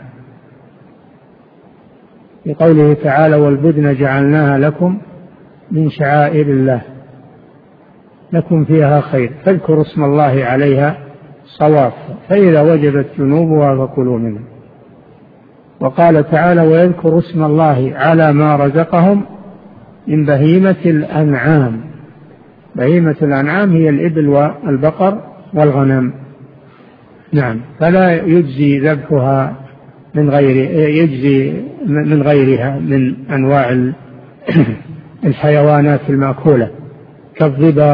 لقوله تعالى: والبدن جعلناها لكم من شعائر الله لكم فيها خير فاذكروا اسم الله عليها صواف فإذا وجبت جنوبها فكلوا منه. وقال تعالى: ويذكروا اسم الله على ما رزقهم من بهيمة الأنعام. بهيمة الأنعام هي الإبل والبقر والغنم. نعم. فلا يجزي ذبحها من غير يجزي من غيرها من أنواع الحيوانات المأكولة كالظبا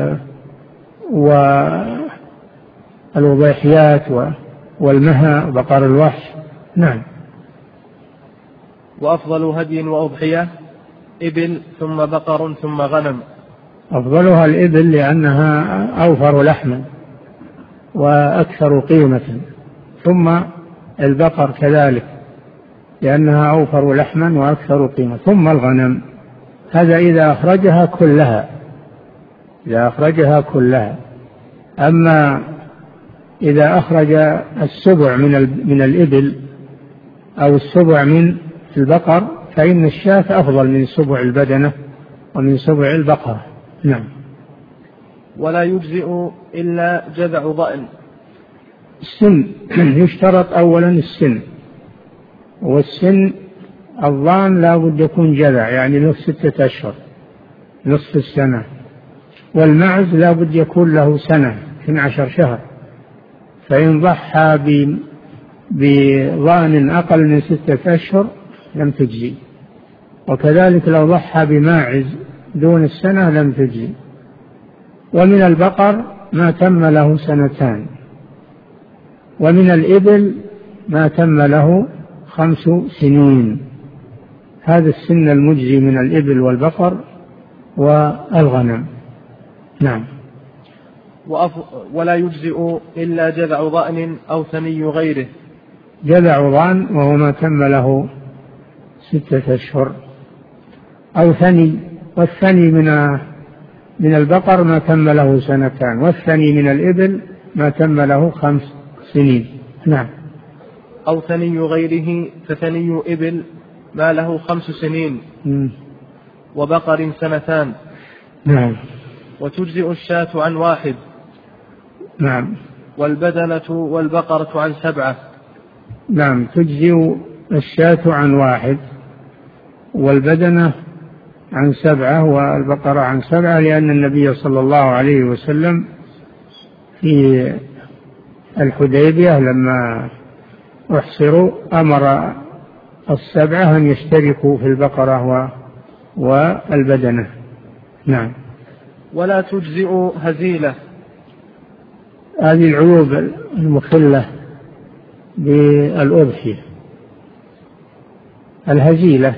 والوضيحيات والمها وبقر الوحش. نعم. وأفضل هدي وأضحية إبل ثم بقر ثم غنم. أفضلها الإبل لأنها أوفر لحما وأكثر قيمة، ثم البقر كذلك لأنها أوفر لحما وأكثر قيمة، ثم الغنم. هذا إذا أخرجها كلها إذا أخرجها كلها أما إذا أخرج السبع من من الإبل أو السبع من البقر فإن الشاة أفضل من سبع البدنة ومن سبع البقرة. نعم. ولا يجزئ إلا جذع ضأن. السن يشترط أولا السن، والسن الضان لا بد يكون جذع يعني له ستة أشهر نصف السنة، والمعز لا بد يكون له سنة اثني عشر شهر، فإن ضحى بضان أقل من ستة أشهر لم تجزي، وكذلك لو ضحى بماعز دون السنة لم تجزي. ومن البقر ما تم له سنتان، ومن الإبل ما تم له خمس سنين. هذا السن المجزي من الإبل والبقر والغنم. نعم. ولا يجزئ إلا جذع ضأن أو ثني غيره. جذع ضأن وهو ما تم له ستة أشهر أو ثني، والثني من من البقر ما تم له سنتان، والثني من الإبل ما تم له خمس سنين. نعم. أو ثني غيره فثني إبل ما له خمس سنين م. وبقر سنتان. نعم. وتجزئ الشاة عن واحد. نعم. والبدنة والبقرة عن سبعة. نعم. تجزئ الشاة عن واحد والبدنة عن سبعة والبقرة عن سبعة، لأن النبي صلى الله عليه وسلم في الحديبية لما أحصروا أمر السبعة أن يشتركوا في البقرة والبدنة. نعم. ولا تجزئ هزيلة. هذه العيوب المخلة بالأضحية. الهزيلة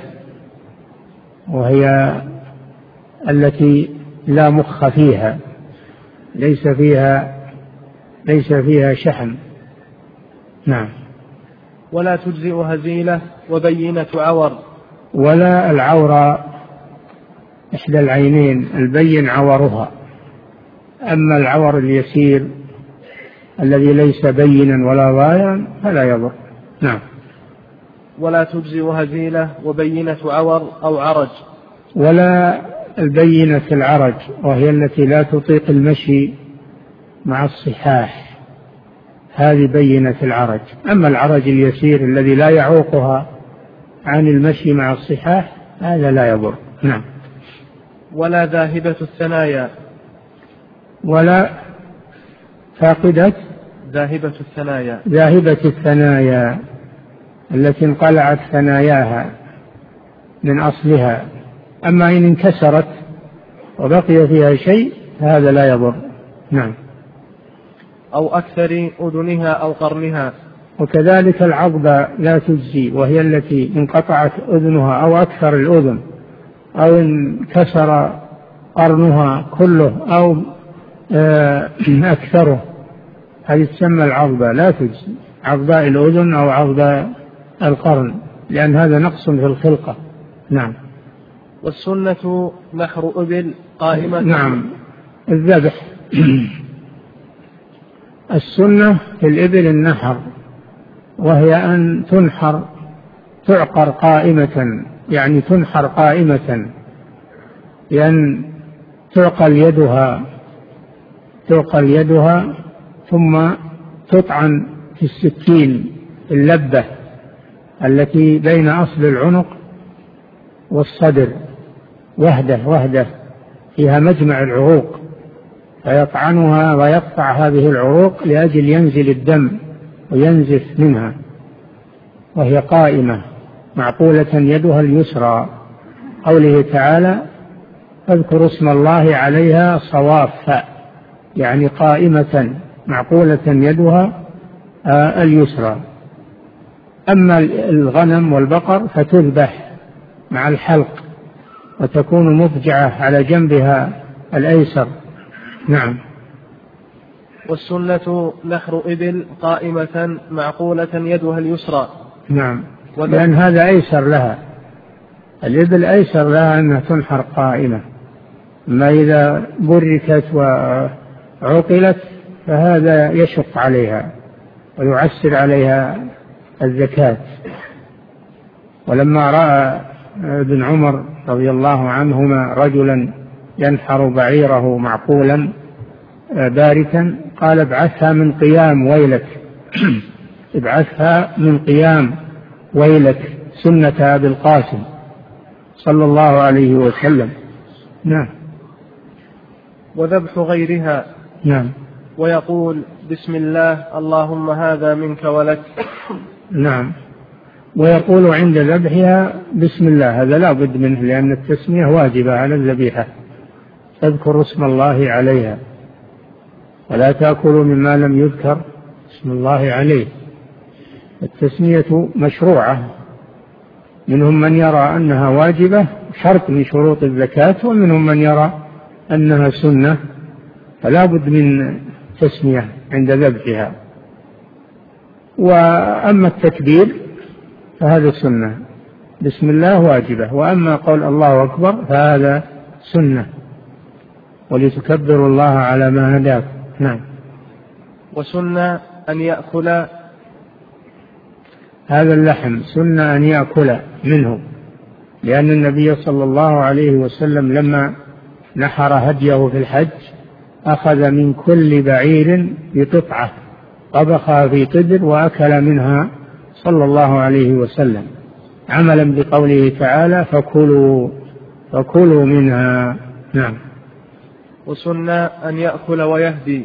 وهي التي لا مخ فيها، ليس فيها ليس فيها شحم. نعم. ولا تجزئ هزيلة وبينة عور. ولا العورة إحدى العينين، البين عورها. أما العور اليسير الذي ليس بينا ولا ظاهرا فلا يضر. نعم. ولا تجزئ هزيلة وبينة عور أو عرج. ولا البينة العرج وهي التي لا تطيق المشي مع الصحاح، هذه بينة العرج. أما العرج اليسير الذي لا يعوقها عن المشي مع الصحاح هذا لا يضر. نعم. ولا ذاهبة الثنايا. ولا فاقدة ذاهبة الثنايا. ذاهبة الثنايا التي انقلعت ثناياها من أصلها. أما إن انكسرت وبقي فيها شيء هذا لا يضر. نعم. أو أكثر أذنها أو قرنها. وكذلك العضبة لا تجزي، وهي التي انقطعت أذنها أو أكثر الأذن، أو انكسر قرنها كله أو أكثره، هذه تسمى العضبة لا تجزي، عضباء الأذن أو عضباء القرن، لأن هذا نقص في الخلقة. نعم. والسنة نحر إبل قائمة. نعم. الذبح السنة في الإبل النحر، وهي أن تنحر تعقر قائمة، يعني تنحر قائمة، لأن تعقل يدها تعقل يدها ثم تطعن في السكين اللبة التي بين أصل العنق والصدر وهدة وهدة فيها مجمع العروق، فيطعنها ويقطع هذه العروق لأجل ينزل الدم وينزف منها، وهي قائمة معقولة يدها اليسرى. قوله تعالى فاذكروا اسم الله عليها صوافا، يعني قائمة معقولة يدها اليسرى. أما الغنم والبقر فتذبح مع الحلق وتكون مضجعة على جنبها الأيسر. نعم. والسنة نحر إبل قائمة معقولة يدها اليسرى. نعم. لأن هذا أيسر لها، الإبل أيسر لها أنها تنحر قائمة، ما إذا بركت وعقلت فهذا يشق عليها ويعسر عليها الزكاة. ولما رأى ابن عمر رضي الله عنهما رجلا ينحر بعيره معقولا باركا قال ابعثها من قيام ويلك ابعثها من قيام ويلك سنة أبي القاسم صلى الله عليه وسلم. نعم. وذبح غيرها. نعم. ويقول بسم الله اللهم هذا منك ولك. نعم. ويقول عند ذبحها بسم الله، هذا لا بد منه لأن التسمية واجبة على الذبيحة، اذكر اسم الله عليها ولا تأكلوا مما لم يذكر اسم الله عليه. التسمية مشروعة، منهم من يرى أنها واجبة شرط من شروط الزكاة، ومنهم من يرى أنها سنة فلا بد من تسمية عند ذبحها. وأما التكبير فهذا سنة، بسم الله واجبة، وأما قول الله أكبر فهذا سنة، ولتكبروا الله على ما هداكم. نعم. وسنة أن يأكل هذا اللحم، سنة أن يأكل منه، لأن النبي صلى الله عليه وسلم لما نحر هديه في الحج أخذ من كل بعير بقطعة طبخها في قدر وأكل منها صلى الله عليه وسلم، عملا بقوله تعالى فكلوا فكلوا منها. نعم. وسن أن يأكل ويهدي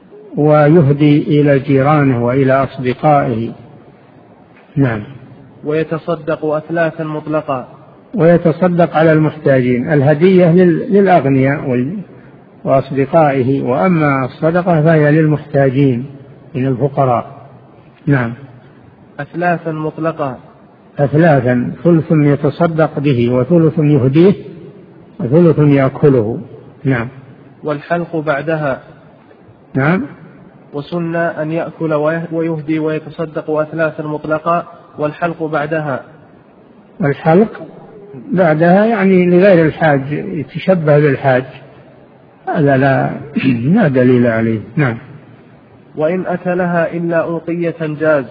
ويهدي إلى جيرانه وإلى أصدقائه. نعم. ويتصدق أثلاثا مطلقا ويتصدق على المحتاجين. الهدية للأغنياء وأصدقائه، وأما الصدقة فهي للمحتاجين من الفقراء. نعم. أثلاثا مطلقا أثلاثا، ثلث يتصدق به وثلث يهديه وثلث يأكله. نعم. والحلق بعدها. نعم. وسن أن يأكل ويهدي ويتصدق أثلاثا مطلقا، والحلق بعدها. الحلق بعدها يعني لغير الحاج، يتشبه بالحاج، هذا لا لا دليل عليه. نعم. وإن أكلها إلا أوقية جاز.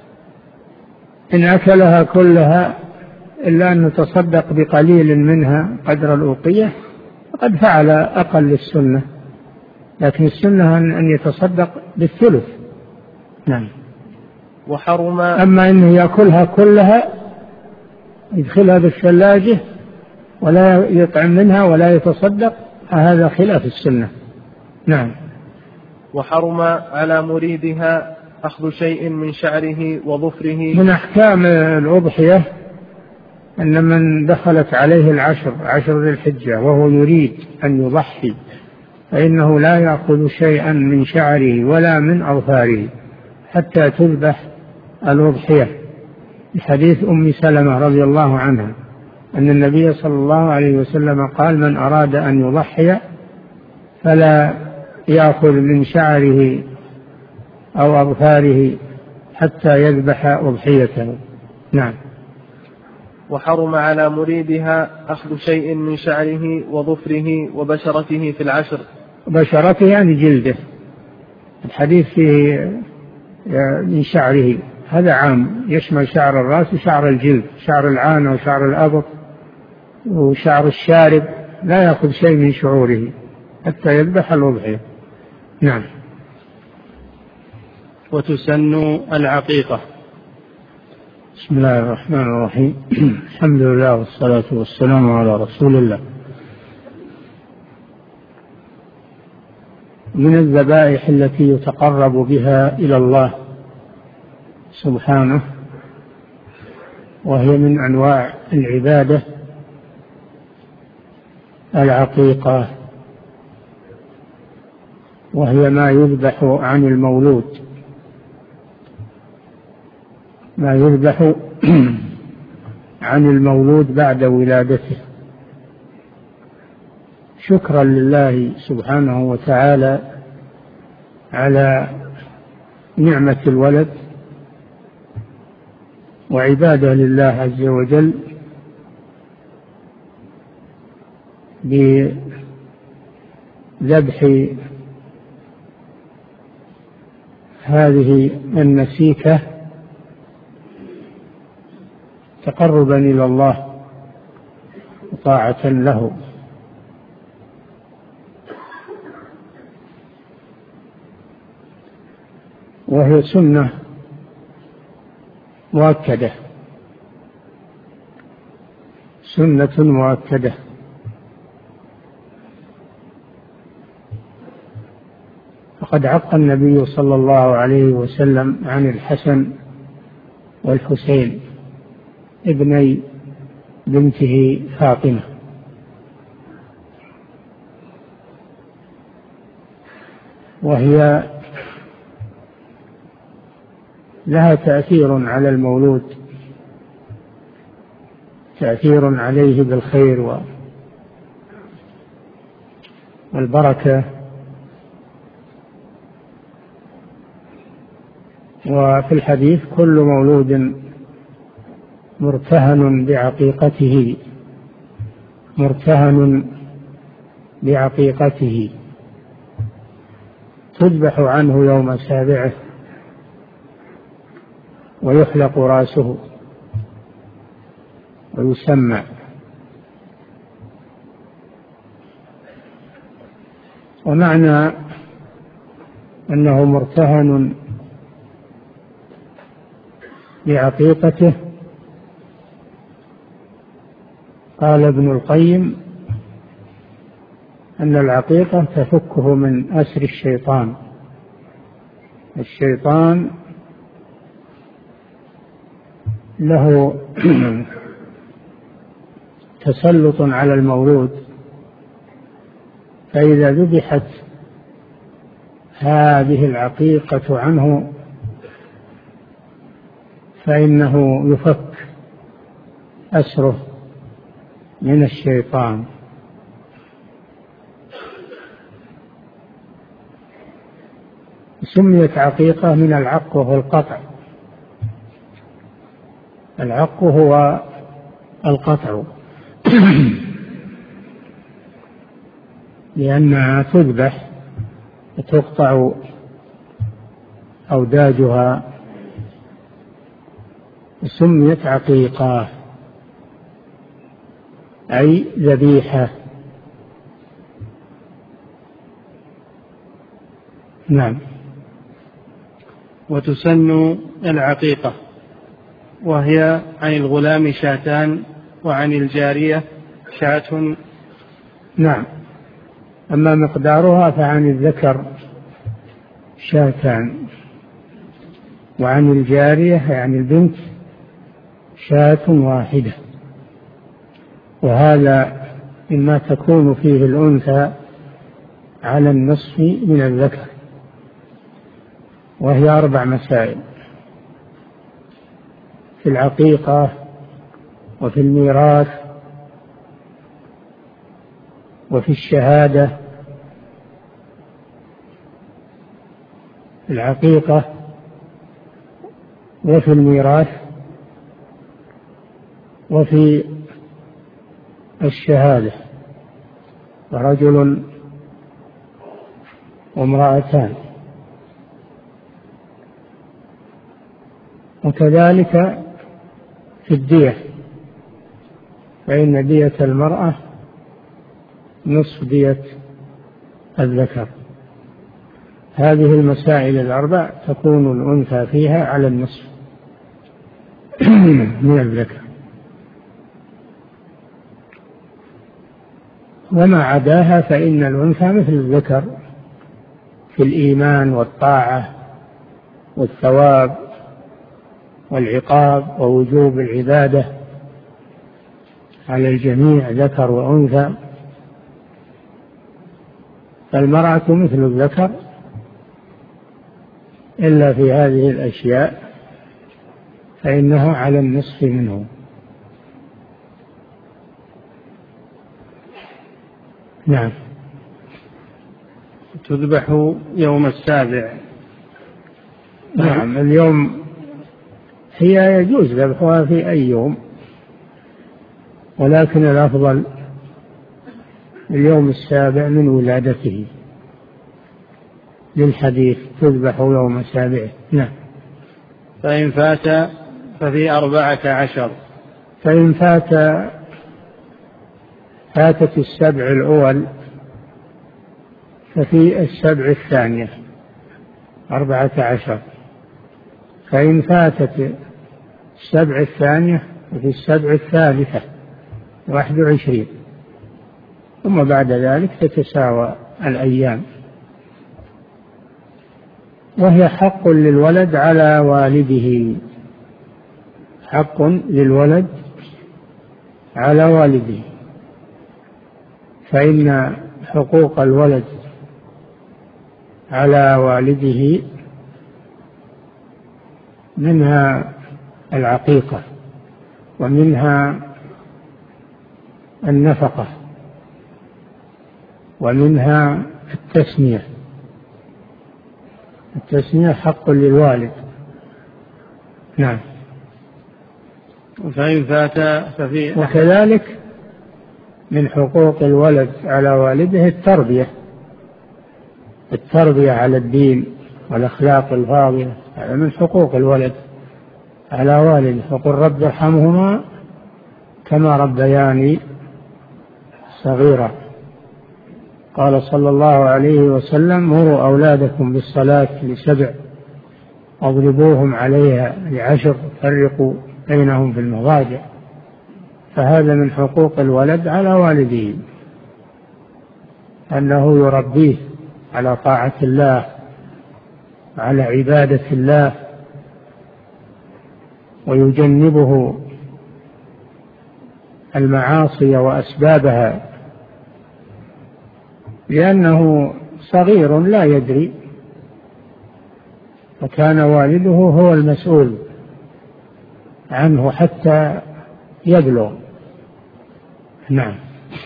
إن أكلها كلها إلا أن يتصدق بقليل منها قدر الأوقية فقد فعل أقل السنة، لكن السنة أن يتصدق بالثلث. نعم. وحرم. أما إنه يأكلها كلها يدخلها بالثلاجة ولا يطعم منها ولا يتصدق، هذا خلاف السنة. نعم. وحرم على مريدها أخذ شيء من شعره وظفره. من أحكام الأضحية أن من دخلت عليه العشر عشر ذي الحجة وهو يريد أن يضحي فإنه لا يأخذ شيئا من شعره ولا من أظفاره حتى تذبح الأضحية، بحديث أم سلمة رضي الله عنها أن النبي صلى الله عليه وسلم قال: من أراد أن يضحي فلا يأخذ من شعره أو أظفاره حتى يذبح أضحيته. نعم. وحرم على مريدها أخذ شيء من شعره وظفره وبشرته في العشر. بشرته يعني جلده، الحديث فيه من شعره، هذا عام يشمل شعر الرأس وشعر الجلد، شعر العانة وشعر الأبط وشعر الشارب، لا يأخذ شيء من شعوره حتى يذبح الأضحية. نعم. وتسن العقيقة. بسم الله الرحمن الرحيم. الحمد لله والصلاة والسلام على رسول الله. من الذبائح التي يتقرب بها إلى الله سبحانه، وهي من أنواع العبادة، العقيقة، وهي ما يذبح عن المولود، ما يذبح عن المولود بعد ولادته، شكرا لله سبحانه وتعالى على نعمة الولد، وعبادة لله عز وجل بذبح هذه النسيكة تقربا إلى الله وطاعة له. وهي سنة مؤكدة، سنة مؤكدة، فقد عق النبي صلى الله عليه وسلم عن الحسن والحسين ابني بنته فاطمة، وهي لها تأثير على المولود، تأثير عليه بالخير والبركة. وفي الحديث: كل مولود مرتهن بعقيقته، مرتهن بعقيقته، تذبح عنه يوم سابعه ويحلق رأسه ويسمى. ومعنى أنه مرتهن بعقيقته قال ابن القيم أن العقيقة تفكه من أسر الشيطان. الشيطان له تسلط على المولود، فإذا ذبحت هذه العقيقة عنه فإنه يفك أسره من الشيطان. سميت عقيقة من العق وهو القطع. العق هو القطع لأنها تذبح وتقطع أوداجها، سميت عقيقة أي ذبيحة. نعم. وتسن العقيقة وهي عن الغلام شاتان وعن الجارية شاة. نعم. أما مقدارها فعن الذكر شاتان، وعن الجارية يعني البنت شاة واحدة، وهذا مما تكون فيه الأنثى على النصف من الذكر، وهي أربع مسائل في العقيقة وفي الميراث وفي الشهادة. في العقيقة وفي الميراث وفي الشهادة، ورجل وامرأتان. وكذلك في الدية، فإن دية المرأة نصف دية الذكر. هذه المسائل الأربع تكون الأنثى فيها على النصف من الذكر، وما عداها فإن الأنثى مثل الذكر في الإيمان والطاعة والثواب والعقاب ووجوب العبادة على الجميع ذكر وأنثى. فالمرأة مثل الذكر إلا في هذه الأشياء فإنها على النصف منه. نعم. تذبح يوم السابع. نعم. اليوم هي يجوز ذبحها في أي يوم، ولكن الأفضل اليوم السابع من ولادته، للحديث تذبح يوم سابعه. نعم. فإن فات ففي أربعة عشر. فإن فات فاتت السبع الأول ففي السبع الثانية أربعة عشر. فإن فاتت السبع الثانية ففي السبع الثالثة واحد وعشرين، ثم بعد ذلك تتساوى الأيام. وهي حق للولد على والده، حق للولد على والده، فإن حقوق الولد على والده منها العقيقة، ومنها النفقة، ومنها التسمية. التسمية حق للوالد. نعم. فإن فات ففي. وكذلك من حقوق الولد على والده التربية، التربية على الدين والأخلاق الفاضلة، هذا من حقوق الولد على والده. فقل رب ارحمهما كما ربياني صغيرا. قال صلى الله عليه وسلم مروا أولادكم بالصلاة لسبع واضربوهم عليها لعشر، فرقوا بينهم في المضاجع. فهذا من حقوق الولد على والده، أنه يربيه على طاعة الله على عبادة الله، ويجنبه المعاصي وأسبابها، لأنه صغير لا يدري، وكان والده هو المسؤول عنه حتى يبلغ. نعم.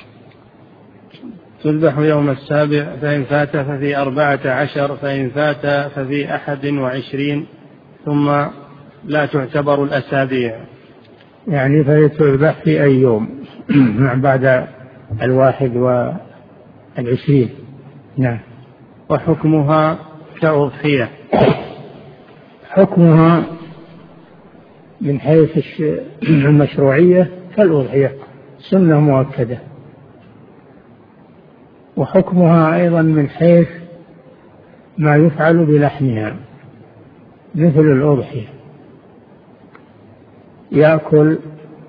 تذبح يوم السابع فإن فات ففي أربعة عشر، فإن فات ففي أحد وعشرين، ثم لا تعتبر الأسابيع. يعني فيتذبح في أي يوم بعد الواحد والعشرين. نعم. وحكمها كأضحية. حكمها من حيث المشروعية كالأضحية، سنة مؤكدة. وحكمها أيضا من حيث ما يفعل بلحمها مثل الأضحية، يأكل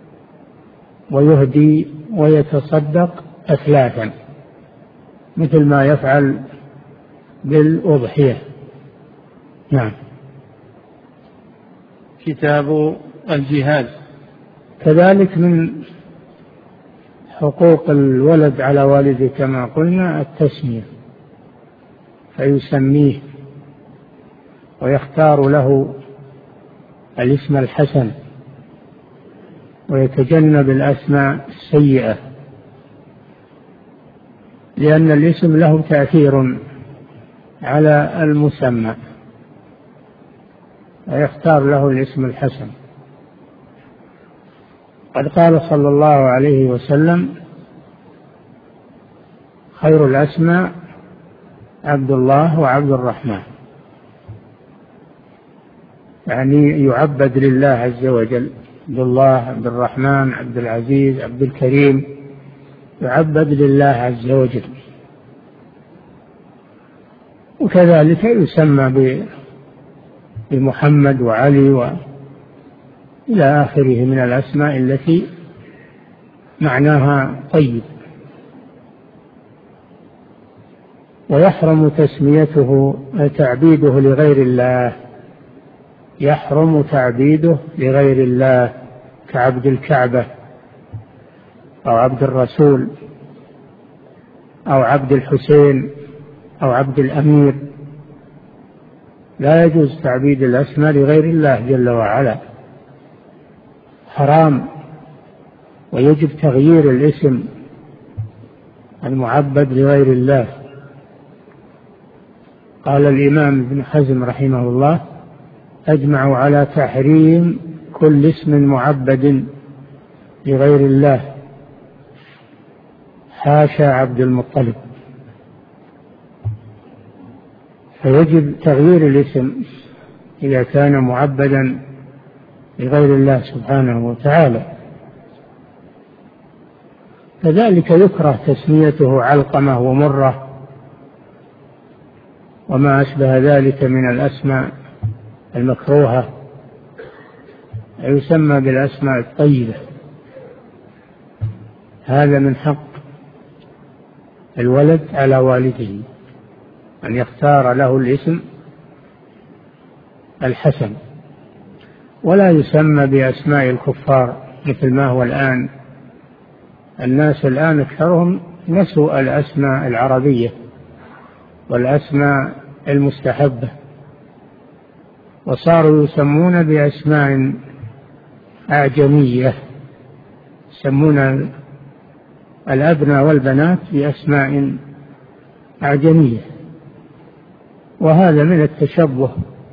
ويهدي ويتصدق أثلاثا مثل ما يفعل بالأضحية. نعم. كتاب الجهاد. كذلك من حقوق الولد على والده كما قلنا التسمية، فيسميه ويختار له الاسم الحسن، ويتجنب الأسماء السيئة، لأن الاسم له تأثير على المسمى، ويختار له الاسم الحسن. قد قال صلى الله عليه وسلم: خير الأسماء عبد الله وعبد الرحمن، يعني يعبد لله عز وجل، عبد الله، عبد الرحمن، عبد العزيز، عبد الكريم، يعبد لله عز وجل. وكذلك يسمى بمحمد وعلي وإلى آخره من الأسماء التي معناها طيب. ويحرم تسميته تعبيده لغير الله، يحرم تعبيده لغير الله كعبد الكعبة أو عبد الرسول أو عبد الحسين أو عبد الأمير. لا يجوز تعبيد الأسماء لغير الله جل وعلا، حرام. ويجب تغيير الاسم المعبد لغير الله. قال الإمام ابن حزم رحمه الله: أجمعوا على تحريم كل اسم معبد لغير الله حاشا عبد المطلب. فيجب تغيير الاسم إذا كان معبدا لغير الله سبحانه وتعالى. كذلك يكره تسميته علقمة ومرة وما أشبه ذلك من الأسماء المكروهة، يسمى بالأسماء الطيبة. هذا من حق الولد على والده أن يختار له الاسم الحسن، ولا يسمى بأسماء الكفار مثل ما هو الآن. الناس الآن أكثرهم نسوا الأسماء العربية والأسماء المستحبة، وصاروا يسمون بأسماء أعجمية، يسمون الأبناء والبنات بأسماء أعجمية، وهذا من التشبه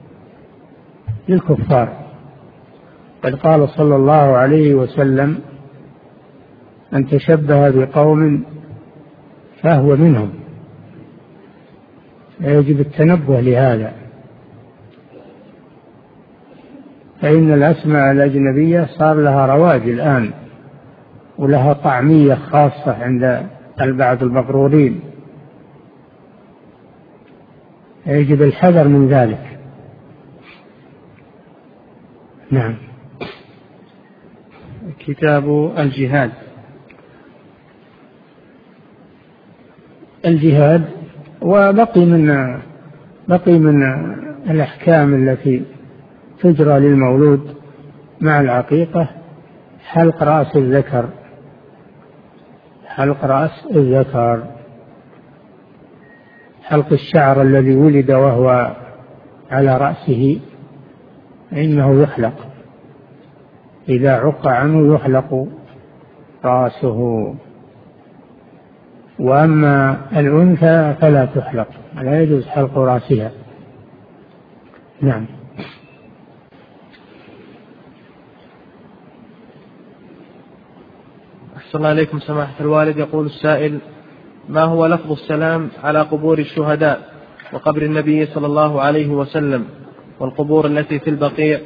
للكفار. قد قال صلى الله عليه وسلم: من تشبه بقوم فهو منهم. يجب التنبه لهذا، فإن الأسماء الأجنبية صار لها رواج الآن، ولها طعمية خاصة عند البعض المغرورين. يجب الحذر من ذلك. كتاب الجهاد. الجهاد وبقي من بقي من الأحكام التي تجرى للمولود مع العقيقة حلق رأس الذكر، حلق رأس الذكر، حلق الشعر الذي ولد وهو على رأسه إنه يحلق، إذا عق عنه يحلق رأسه. وأما الأنثى فلا تحلق، لا يجوز حلق رأسها. نعم. أحسن الله عليكم سماحة الوالد. يقول السائل: ما هو لفظ السلام على قبور الشهداء وقبر النبي صلى الله عليه وسلم والقبور التي في البقيع؟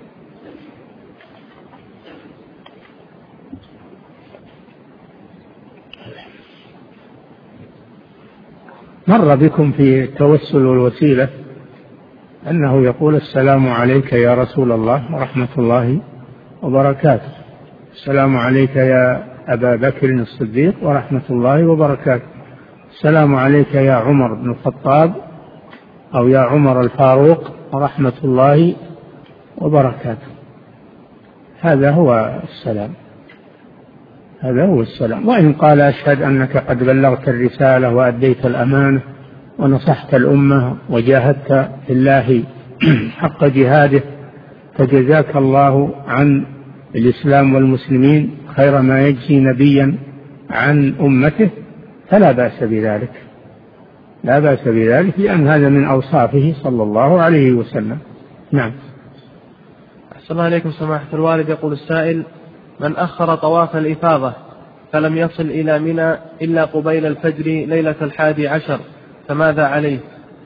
مر بكم في التوسل والوسيلة أنه يقول: السلام عليك يا رسول الله ورحمة الله وبركاته، السلام عليك يا أبا بكر الصديق ورحمة الله وبركاته، السلام عليك يا عمر بن الخطاب أو يا عمر الفاروق ورحمة الله وبركاته. هذا هو السلام، هذا هو السلام. وإن قال: أشهد أنك قد بلغت الرسالة وأديت الأمانة ونصحت الأمة وجاهدت في الله حق جهاده فجزاك الله عن الإسلام والمسلمين خير ما يجزي نبيا عن أمته، فلا بأس بذلك، لا بأس بذلك، لأن هذا من أوصافه صلى الله عليه وسلم. نعم. أحسن الله عليكم سماحة الوالد. يقول السائل: من أخر طواف الإفاضة فلم يصل إلى منى إلا قبيل الفجر ليلة الحادي عشر فماذا عليه؟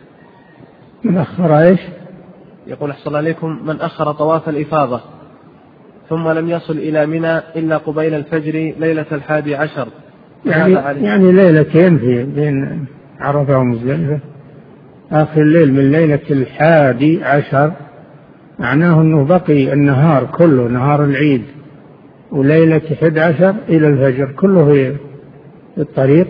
من أخر إيش؟ يقول: أحسن الله عليكم، من أخر طواف الإفاضة ثم لم يصل إلى منى إلا قبيل الفجر ليلة الحادي عشر يعني, يعني ليلتين في بين عرفة ومزدلفة، آخر الليل من ليلة الحادي عشر معناه أنه بقي النهار كله، نهار العيد، وليلة حد عشر إلى الفجر كله في الطريق،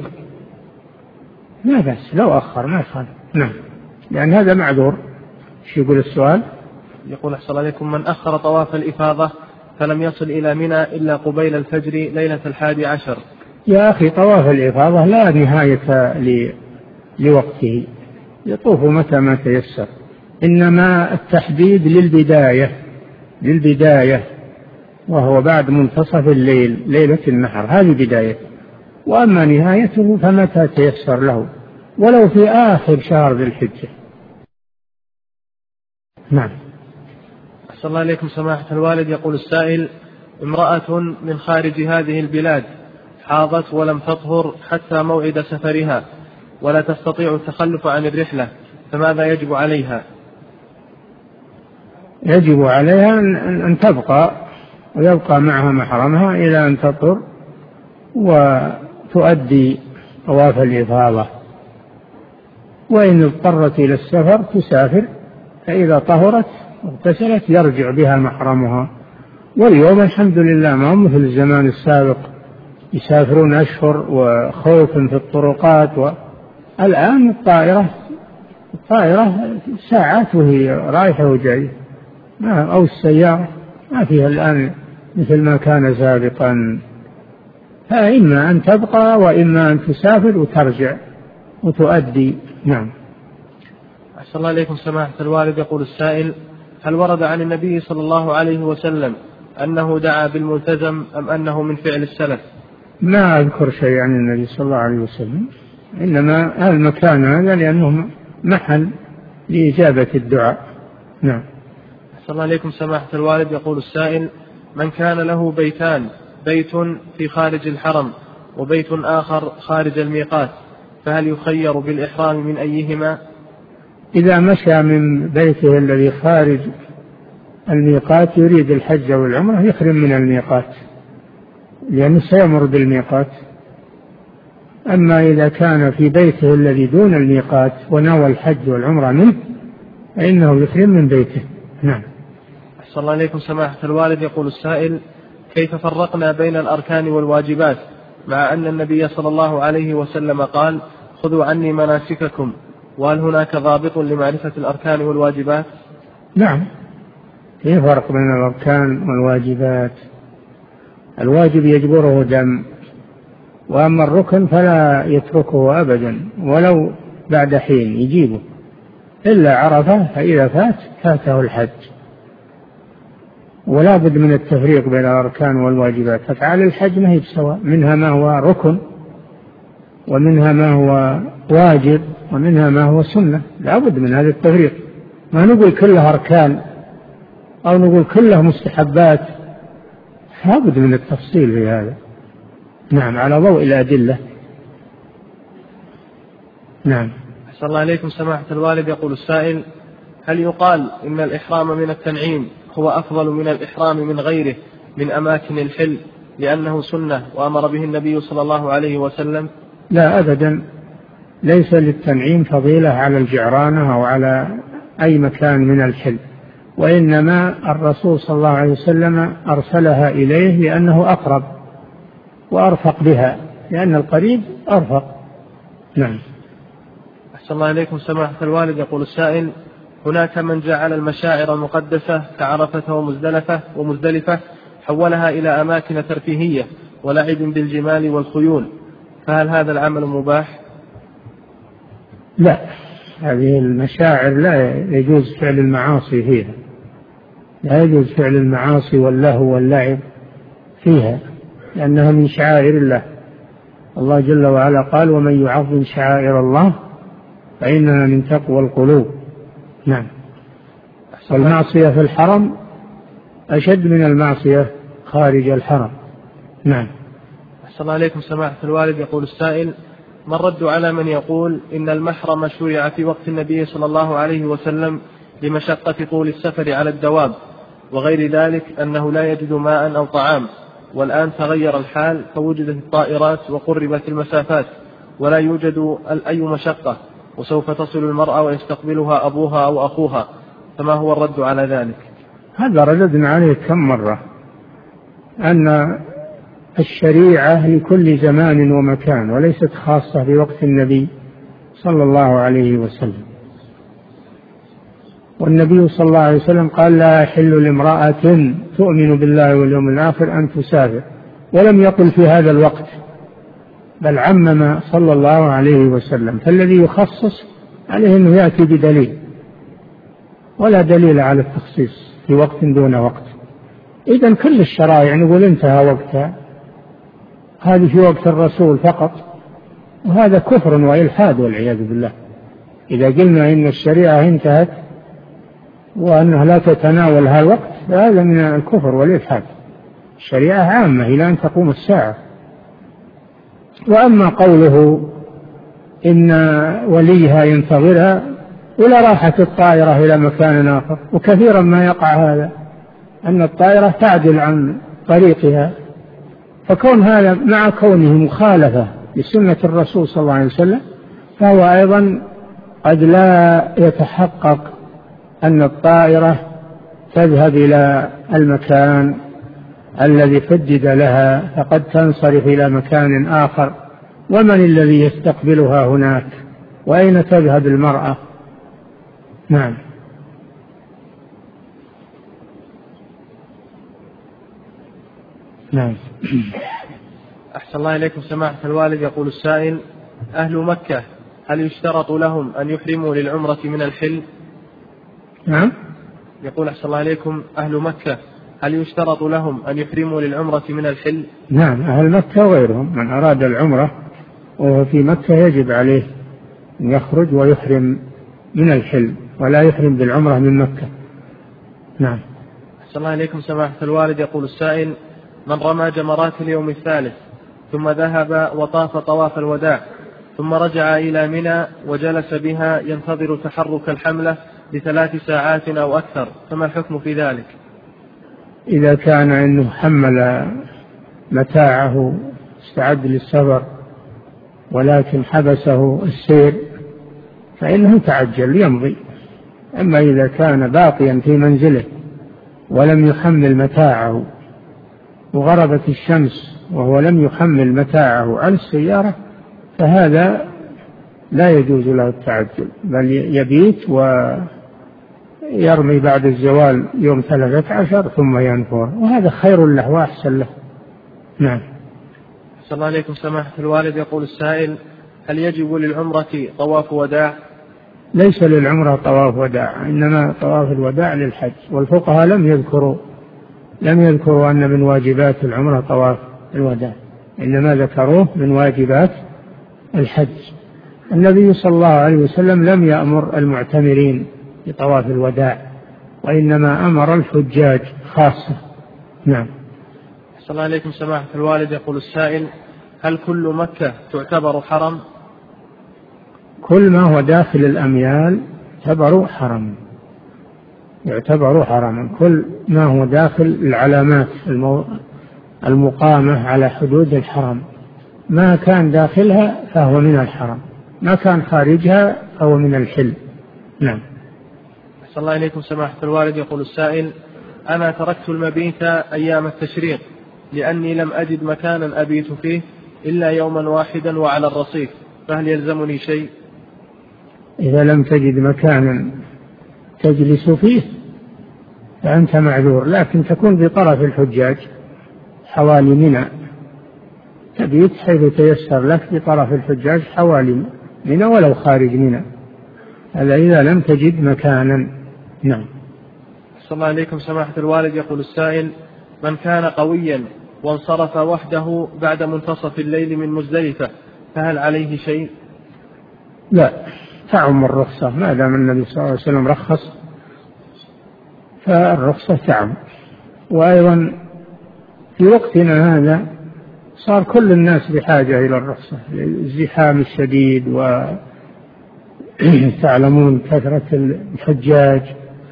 لا بأس لو أخر ما يخالف. نعم، لأن هذا معذور. شو يقول السؤال؟ يقول: أحسن الله عليكم، من أخر طواف الإفاضة فلم يصل إلى منى إلا قبيل الفجر ليلة الحادي عشر. يا أخي، طواف الإفاضة لا نهاية لوقته، يطوف متى ما تيسر، إنما التحديد للبداية للبداية وهو بعد منتصف الليل ليلة النحر، هذه بداية، وأما نهايته فمتى تيسر له ولو في آخر شهر ذي الحجة. نعم. أحسن الله عليكم سماحة الوالد. يقول السائل: امرأة من خارج هذه البلاد حاضت ولم تطهر حتى موعد سفرها ولا تستطيع التخلف عن الرحلة، فماذا يجب عليها؟ يجب عليها أن تبقى ويبقى معها محرمها إلى أن تطهر وتؤدي طواف الإفاضة، وإن اضطرت إلى السفر تسافر، فإذا طهرت واغتسلت يرجع بها محرمها. واليوم الحمد لله ما مثل الزمان السابق، يسافرون أشهر وخوف في الطرقات، والآن الطائرة الطائرة ساعات وهي رايحة وجاية، أو السيارة ما فيها الآن مثل ما كان سابقا، فإما أن تبقى وإما أن تسافر وترجع وتؤدي. نعم. أحسن الله عليكم سماحة الوالد. يقول السائل: هل ورد عن النبي صلى الله عليه وسلم أنه دعا بالملتزم أم أنه من فعل السلف؟ ما أذكر شيء عن النبي صلى الله عليه وسلم، إنما المكان هذا لأنه محل لإجابة الدعاء. نعم. أحسن الله عليكم سماحة الوالد. يقول السائل: من كان له بيتان، بيت في خارج الحرم وبيت آخر خارج الميقات، فهل يخير بالإحرام من أيهما؟ إذا مشى من بيته الذي خارج الميقات يريد الحج والعمرة يحرم من الميقات لأنه سيمر بالميقات. أما إذا كان في بيته الذي دون الميقات ونوى الحج والعمرة منه فإنه يحرم من بيته. نعم. أحسن الله عليكم سماحة الوالد. يقول السائل: كيف فرقنا بين الأركان والواجبات مع أن النبي صلى الله عليه وسلم قال خذوا عني مناسككم، وهل هناك ضابط لمعرفة الأركان والواجبات؟ نعم، في فرق بين الأركان والواجبات. الواجب يجبره دم، وأما الركن فلا يتركه أبدا ولو بعد حين يجيبه، إلا عرفه فإذا فات فاته الحج. ولا بد من التفريق بين الأركان والواجبات. أفعال الحج ما هي بسواء، منها ما هو ركن ومنها ما هو واجب ومنها ما هو سنة، لا بد من هذا التفريق. ما نقول كلها أركان أو نقول كلها مستحبات، لا بد من التفصيل في هذا. نعم، على ضوء الأدلة. نعم. أحسن الله إليكم سماحة الوالد. يقول السائل: هل يقال إن الإحرام من التنعيم هو أفضل من الإحرام من غيره من أماكن الحل لأنه سنة وأمر به النبي صلى الله عليه وسلم؟ لا أبدا، ليس للتنعيم فضيلة على الجعرانة أو على أي مكان من الحل، وإنما الرسول صلى الله عليه وسلم أرسلها إليه لأنه أقرب وأرفق بها، لأن القريب أرفق. نعم. أحسن الله إليكم سماحة الوالد. يقول السائل: هناك من جعل المشاعر المقدسة كعرفة ومزدلفة ومزدلفة حولها إلى أماكن ترفيهية ولعب بالجمال والخيول، فهل هذا العمل مباح؟ لا، هذه المشاعر لا يجوز فعل المعاصي فيها، لا يجوز فعل المعاصي واللهو واللعب فيها، لأنها من شعائر الله. الله جل وعلا قال: ومن يعظم شعائر الله فإنها من تقوى القلوب. نعم. والمعصية في الحرم أشد من المعصية خارج الحرم. نعم. أحسن الله عليكم سماحة الوالد. يقول السائل: ما الرد على من يقول إن المحرم شرع في وقت النبي صلى الله عليه وسلم لمشقة طول السفر على الدواب وغير ذلك، أنه لا يجد ماء أو طعام، والآن تغير الحال فوجدت الطائرات وقربت المسافات ولا يوجد أي مشقة، وسوف تصل المرأة ويستقبلها أبوها أو أخوها، فما هو الرد على ذلك؟ هذا رددنا عليه كم مرة، أن الشريعة لكل زمان ومكان وليست خاصة بوقت النبي صلى الله عليه وسلم. والنبي صلى الله عليه وسلم قال: لا يحل لامرأة تؤمن بالله واليوم الآخر أن تسافر، ولم يقل في هذا الوقت، بل عمم صلى الله عليه وسلم. فالذي يخصص عليه أنه يأتي بدليل، ولا دليل على التخصيص في وقت دون وقت. إذن كل الشرائع نقول انتهى وقتها، هذه في وقت الرسول فقط، وهذا كفر وإلحاد والعياذ بالله. إذا قلنا إن الشريعة انتهت وأنها لا تتناول هذا الوقت، فهذا من الكفر والإلحاد. الشريعة عامة إلى أن تقوم الساعة. وأما قوله إن وليها ينتظرها ولا راحت الطائرة إلى مكان آخر، وكثيرا ما يقع هذا، أن الطائرة تعدل عن طريقها، فكون هذا مع كونه مخالفة لسنة الرسول صلى الله عليه وسلم، فهو أيضا قد لا يتحقق أن الطائرة تذهب إلى المكان الذي حدد لها، فقد تنصرف إلى مكان آخر، ومن الذي يستقبلها هناك؟ وأين تذهب المرأة؟ نعم. نعم. أحسن الله إليكم سماحة الوالد. يقول السائل: أهل مكة هل يشترط لهم أن يحرموا للعمرة من الحل؟ نعم. يقول: أحسن الله إليكم، أهل مكة هل يشترط لهم أن يحرموا للعمرة من الحل؟ نعم، أهل مكة وغيرهم من أراد العمرة وهو في مكة يجب عليه أن يخرج ويحرم من الحل، ولا يحرم بالعمرة من مكة. نعم. أحسن الله إليكم سماحة الوالد. يقول السائل: من رمى جمرات اليوم الثالث ثم ذهب وطاف طواف الوداع ثم رجع إلى منى وجلس بها ينتظر تحرك الحملة لثلاث ساعات أو أكثر، فما الحكم في ذلك؟ إذا كان أنه حمل متاعه استعد للسفر ولكن حبسه السير فإنه تعجل يمضي. أما إذا كان باقيا في منزله ولم يحمل متاعه وغربت الشمس وهو لم يحمل متاعه على السيارة فهذا لا يجوز له التعجل، بل يبيت ويرمي بعد الزوال يوم ثلاثة عشر ثم ينفر، وهذا خير له وأحسن له. نعم. صلى الله عليكم سماحة الوالد. يقول السائل: هل يجب للعمرة طواف وداع؟ ليس للعمرة طواف وداع، إنما طواف الوداع للحج، والفقهاء لم يذكروا لم يذكروا أن من واجبات العمرة طواف الوداع، إنما ذكروه من واجبات الحج. النبي صلى الله عليه وسلم لم يأمر المعتمرين بطواف الوداع، وإنما أمر الحجاج خاصة. نعم. صلى الله عليكم سماحة الوالد. يقول السائل: هل كل مكة تعتبر حرم؟ كل ما هو داخل الأميال يعتبر حرم، يعتبر حرما، كل ما هو داخل العلامات المقامة على حدود الحرم، ما كان داخلها فهو من الحرم، ما كان خارجها فهو من الحل. نعم. صلى الله عليكم سماحة الوالد. يقول السائل: أنا تركت المبيت أيام التشريق لأني لم أجد مكانا أبيت فيه إلا يوما واحدا وعلى الرصيف، فهل يلزمني شيء؟ إذا لم تجد مكانا تجلس فيه فأنت معذور، لكن تكون بطرف الحجاج حوالي منى، تبيت حيث تيسر لك بطرف الحجاج حوالي منى ولو خارج منى، هذا إذا لم تجد مكانا. نعم. صلى الله عليكم سماحة الوالد. يقول السائل: من كان قويا وانصرف وحده بعد منتصف الليل من مزدلفة فهل عليه شيء؟ لا، تعم الرخصة، ما دام النبي صلى الله عليه وسلم رخص فالرخصة تعم. وأيضا في وقتنا هذا صار كل الناس بحاجة إلى الرخصة، الزحام الشديد، وتعلمون كثرة الحجاج،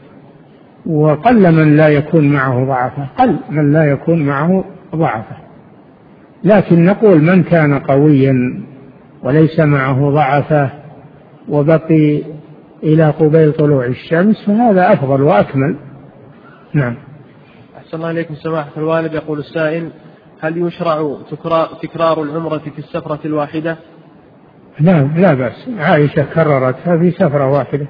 وقل من لا يكون معه ضعفة، قل من لا يكون معه ضعفة. لكن نقول من كان قويا وليس معه ضعفة وبقي إلى قبيل طلوع الشمس فهذا أفضل وأكمل. نعم. أحسن الله عليكم سماحة الوالد. يقول السائل: هل يشرع تكرار العمرة في السفرة الواحدة؟ نعم، لا بأس، عائشة كررتها في سفرة واحدة،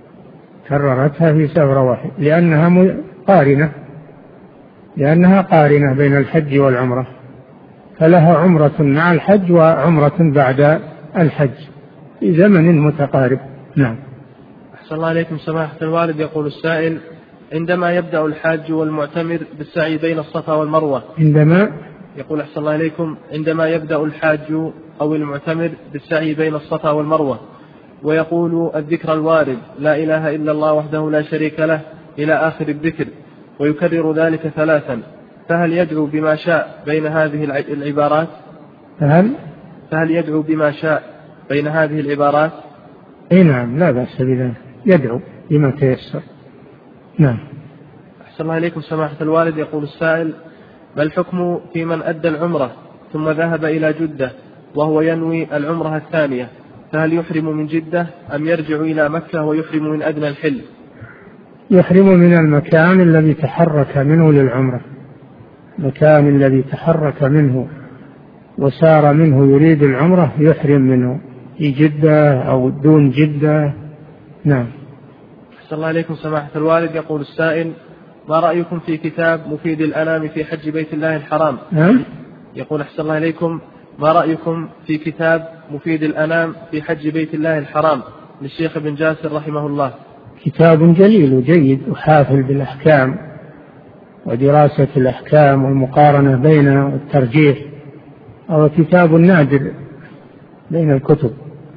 كررتها في سفرة واحدة لأنها قارنة لأنها قارنة بين الحج والعمرة، فلها عمرة مع الحج وعمرة بعد الحج في زمن متقارب. نعم. أحسن الله عليكم سماحة الوالد. يقول السائل: عندما يبدأ الحاج والمعتمر بالسعي بين الصفا والمروة عندما يقول أحسن الله عليكم عندما يبدأ الحاج أو المعتمر بالسعي بين الصفا والمروة ويقول الذكر الوارد لا إله إلا الله وحده لا شريك له إلى آخر الذكر ويكرر ذلك ثلاثا، فهل يدعو بما شاء بين هذه العبارات؟ فهل فهل يدعو بما شاء بين هذه العبارات؟ اي نعم، لا بأس بذلك، يدعو بما تيسر. نعم. أحسن الله عليكم سماحة الوالد. يقول السائل: ما الحكم في من أدى العمرة ثم ذهب إلى جدة وهو ينوي العمرة الثانية، فهل يحرم من جدة أم يرجع إلى مكة ويحرم من أدنى الحل؟ يحرم من المكان الذي تحرك منه للعمرة، المكان الذي تحرك منه وسار منه يريد العمرة يحرم منه، في جدة أو دون جدة. نعم. أحسن الله عليكم سماحة الوالد. يقول السائل: ما رأيكم في كتاب مفيد الأنام في حج بيت الله الحرام؟ نعم. يقول أحسن الله عليكم: ما رأيكم في كتاب مفيد الأنام في حج بيت الله الحرام للشيخ ابن جاسر رحمه الله؟ كتاب جليل وجيد وحافل بالأحكام ودراسة الأحكام والمقارنة بينها والترجيح، هو كتاب نادر بين الكتب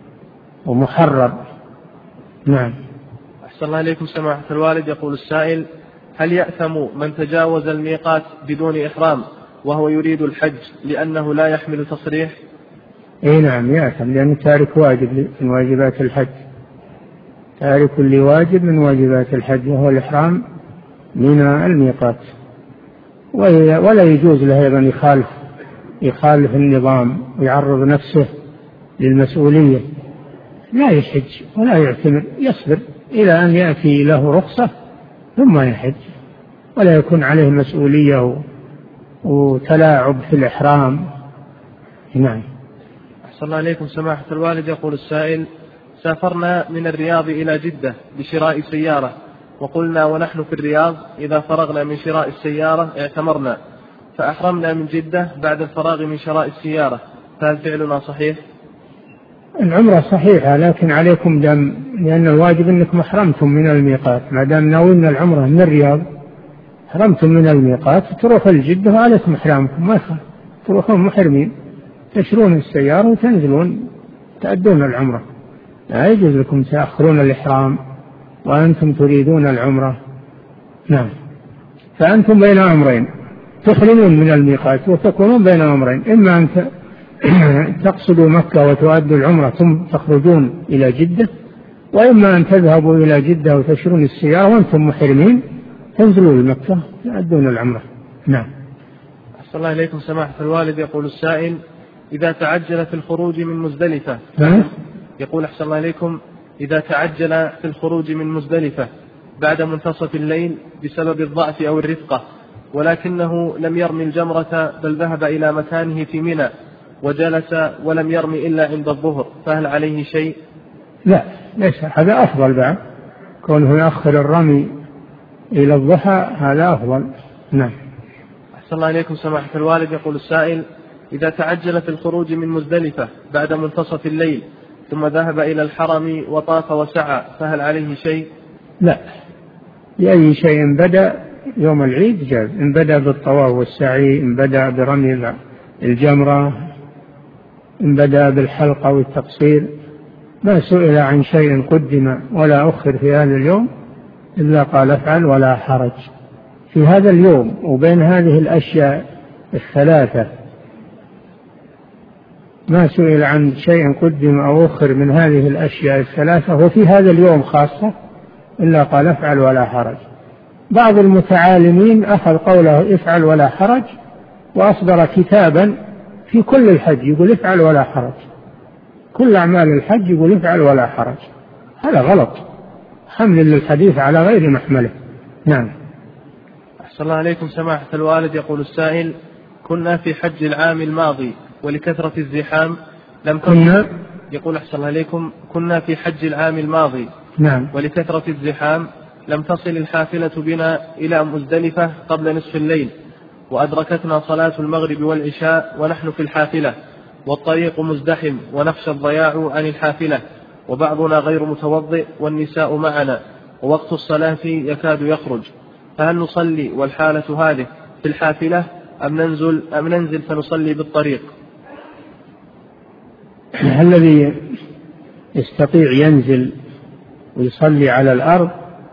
ومحرر. نعم. أحسن الله عليكم سماحة الوالد. يقول السائل: هل يأثم من تجاوز الميقات بدون إحرام وهو يريد الحج لأنه لا يحمل تصريح؟ اي نعم يأثم، لأنه تارك واجب من واجبات الحج، تارك لواجب من واجبات الحج وهو الإحرام من الميقات، ولا يجوز له أيضا يخالف يخالف النظام ويعرض نفسه للمسؤولية، لا يحج ولا يعتمر، يصبر إلى أن يأتي له رخصة ثم يحج، ولا يكون عليه مسؤولية وتلاعب في الإحرام. نعم. أحسن الله عليكم سماحة الوالد. يقول السائل: سافرنا من الرياض إلى جدة بشراء سيارة، وقلنا ونحن في الرياض إذا فرغنا من شراء السيارة اعتمرنا، فأحرمنا من جدة بعد الفراغ من شراء السيارة، فهل فعلنا صحيح؟ العمرة صحيحة، لكن عليكم دم، لأن الواجب أنكم أحرمتم من الميقات، ما دام ناويين العمرة من الرياض حرمتم من الميقات، تروحوا الجدة وعليكم إحرامكم، ما تروحون محرمين، تشرون السيارة وتنزلون تأدون العمرة. لا يجوز لكم تأخرون الإحرام وأنتم تريدون العمرة. نعم. فأنتم بين أمرين، تحرمون من الميقات وتكونون بين أمرين، إما أن تقصدوا مكة وتؤدوا العمرة ثم تخرجون إلى جدة، وإما أن تذهبوا إلى جدة وتشرون السيارة وأنتم محرمين تنزلوا لمكة تؤدون العمرة. نعم. أحسن الله إليكم سماحة الوالد. يقول السائل: إذا تعجل في الخروج من مزدلفة، يقول أحسن الله إليكم: إذا تعجل في الخروج من مزدلفة بعد منتصف الليل بسبب الضعف أو الرفقة، ولكنه لم يرمي الجمرة بل ذهب إلى مكانه في منى وجلس ولم يرمي إلا عند الظهر، فهل عليه شيء؟ لا، ليس، هذا أفضل بعد، كونه يأخر الرمي إلى الضحى هذا أفضل. نعم. أحسن الله إليكم سماحة الوالد. يقول السائل: إذا تعجل في الخروج من مزدلفة بعد منتصف الليل ثم ذهب إلى الحرم وطاف وسعى، فهل عليه شيء؟ لا، لأي شيء بدأ يوم العيد جاز، إن بدأ بالطواف والسعي، إن بدأ برمي الجمرة، إن بدأ بالحلقة والتقصير، ما سئل عن شيء قدم ولا أخر في هذا اليوم إلا قال افعل ولا حرج في هذا اليوم. وبين هذه الأشياء الثلاثة ما سئل عن شيء قدم أو أخر من هذه الأشياء الثلاثة وفي هذا اليوم خاصة إلا قال افعل ولا حرج. بعض المتعالمين أخذ قوله افعل ولا حرج وأصدر كتابا في كل الحج يقول افعل ولا حرج، كل أعمال الحج يقول افعل ولا حرج، هذا غلط، حمل للحديث على غير محمله. نعم. أحسن الله عليكم سماحة الوالد. يقول السائل: كنا في حج العام الماضي ولكثرة الزحام لم كنا يقول أحسن الله عليكم كنا في حج العام الماضي. نعم. ولكثرة الزحام لم تصل الحافلة بنا إلى مزدلفة قبل نصف الليل، وأدركتنا صلاة المغرب والعشاء ونحن في الحافلة، والطريق مزدحم ونخشى الضياع عن الحافلة، وبعضنا غير متوضئ والنساء معنا، ووقت الصلاة يكاد يخرج، فهل نصلي والحالة هذه في الحافلة أم ننزل, أم ننزل فنصلي بالطريق؟ الذي يستطيع ينزل ويصلي على الأرض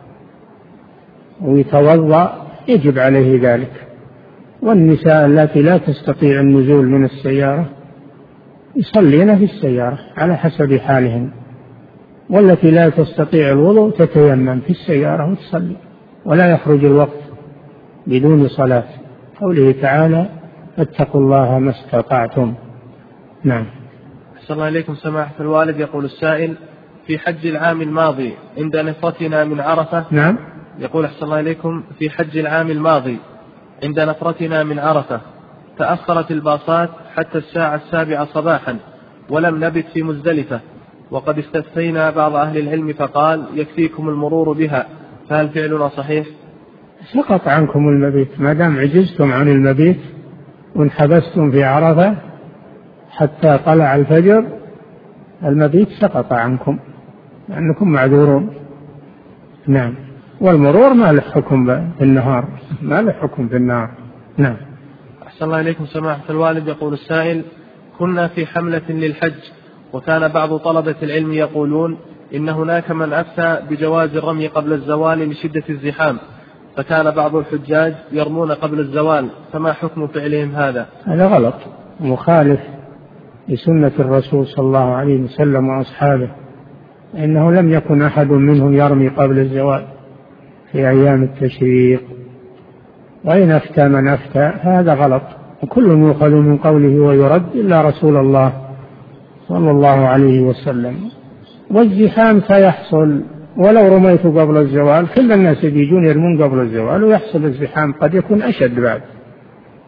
ويتوضأ يجب عليه ذلك، والنساء التي لا تستطيع النزول من السيارة يصلين في السيارة على حسب حالهن، والتي لا تستطيع الوضوء تتيمم في السيارة وتصلي، ولا يخرج الوقت بدون صلاة، قوله تعالى اتقوا الله ما استطعتم. نعم. أحسن الله إليكم سماحة الوالد. يقول السائل: في حج العام الماضي عند نفرتنا من عرفة. نعم. يقول أحسن الله إليكم في حج العام الماضي عند نفرتنا من عرفة تأخرت الباصات حتى الساعة السابعة صباحا ولم نبت في مزدلفة، وقد استفتينا بعض أهل العلم فقال يكفيكم المرور بها، فهل فعلنا صحيح؟ سقط عنكم المبيت، ما دام عجزتم عن المبيت وانحبستم في عرفة حتى طلع الفجر المبيت سقط عنكم لأنكم معذورون. نعم. والمرور ما له حكم في النهار، ما له حكم في النهار. نعم. أحسن الله إليكم سماحة الوالد. يقول السائل: كنا في حملة للحج، وكان بعض طلبة العلم يقولون إن هناك من أفتى بجواز الرمي قبل الزوال لشدة الزحام، فكان بعض الحجاج يرمون قبل الزوال، فما حكم فعلهم هذا؟ هذا غلط، مخالف لسنة الرسول صلى الله عليه وسلم وأصحابه، إنه لم يكن أحد منهم يرمي قبل الزوال في أيام التشريق، وإن أفتى من أفتى هذا غلط، وكل يؤخذ من قوله ويرد إلا رسول الله صلى الله عليه وسلم. والزحام سيحصل ولو رميت قبل الزوال، كل الناس يجون يرمون قبل الزوال ويحصل الزحام، قد يكون أشد بعد.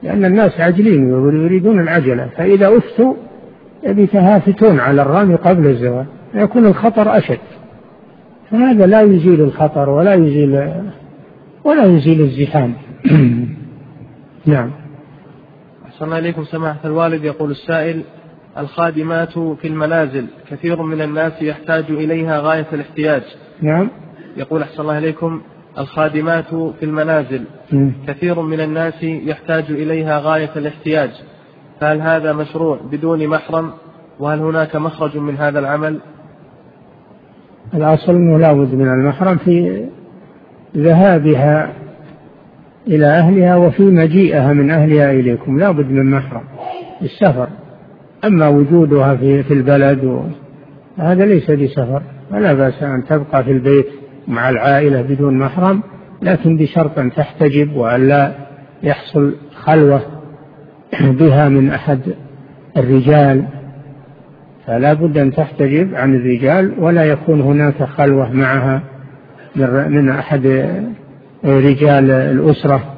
لأن الناس عاجلين يريدون العجلة، فإذا أفتوا يتهافتون على الرمي قبل الزوال يكون الخطر أشد، فهذا لا يزيل الخطر ولا يزيل ولا يزيل الزحام. نعم. أحسن الله إليكم سماحة الوالد. يقول السائل: الخادمات في المنازل كثير من الناس يحتاج إليها غاية الاحتياج. نعم. يقول أحسن الله إليكم: الخادمات في المنازل كثير من الناس يحتاج إليها غاية الاحتياج، فهل هذا مشروع بدون محرم؟ وهل هناك مخرج من هذا العمل؟ الأصل أنه لا بد من المحرم في ذهابها إلى أهلها وفي مجيئها من أهلها إليكم، لا بد من محرم السفر. أما وجودها في في البلد هذا ليس بسفر، ولا بأس أن تبقى في البيت مع العائلة بدون محرم، لكن بشرط أن تحتجب وأن لا يحصل خلوة بها من أحد الرجال، فلا بد أن تحتجب عن الرجال ولا يكون هناك خلوة معها من أحد رجال الأسرة،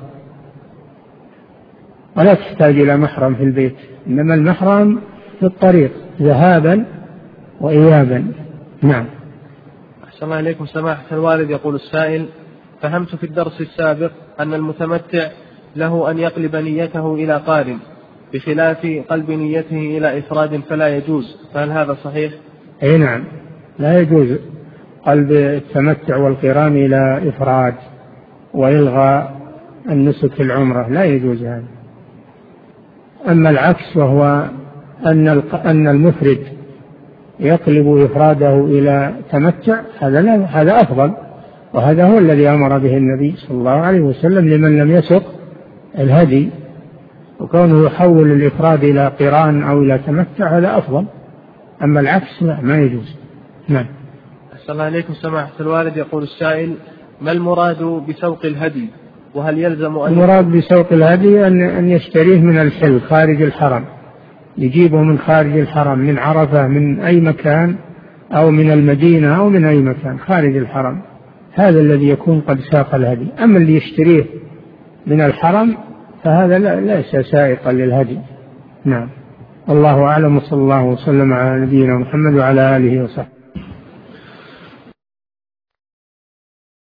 ولا تحتاج إلى محرم في البيت، إنما المحرم في الطريق ذهابا وإيابا. نعم. أحسن الله إليكم سماحة الوالد. يقول السائل: فهمت في الدرس السابق أن المتمتع له أن يقلب نيته إلى قارن بخلاف قلب نيته إلى إفراد فلا يجوز، فهل هذا صحيح؟ أي نعم، لا يجوز قلب التمتع والقران إلى إفراد وإلغاء النسك العمرة، لا يجوز هذا. أما العكس وهو أن أن المفرد يقلب إفراده إلى تمتع، هذا لا هذا أفضل، وهذا هو الذي أمر به النبي صلى الله عليه وسلم لمن لم يسق الهدي، وكونه يحول الإفراد إلى قران أو إلى تمتع هذا أفضل. أما العكس لا، ما يجوز. نعم. أحسن الله إليكم سماحة الوالد. يقول السائل: ما المراد بسوق الهدي؟ وهل يلزم أن المراد بسوق الهدي أن أن يشتريه من الحل خارج الحرم، يجيبه من خارج الحرم، من عرفة، من أي مكان، أو من المدينة، أو من أي مكان خارج الحرم، هذا الذي يكون قد ساق الهدي. أما اللي يشتريه من الحرم فهذا ليس سائقا للهدي. نعم. الله أعلم، صلى الله وسلم على نبينا محمد وعلى آله وصحبه.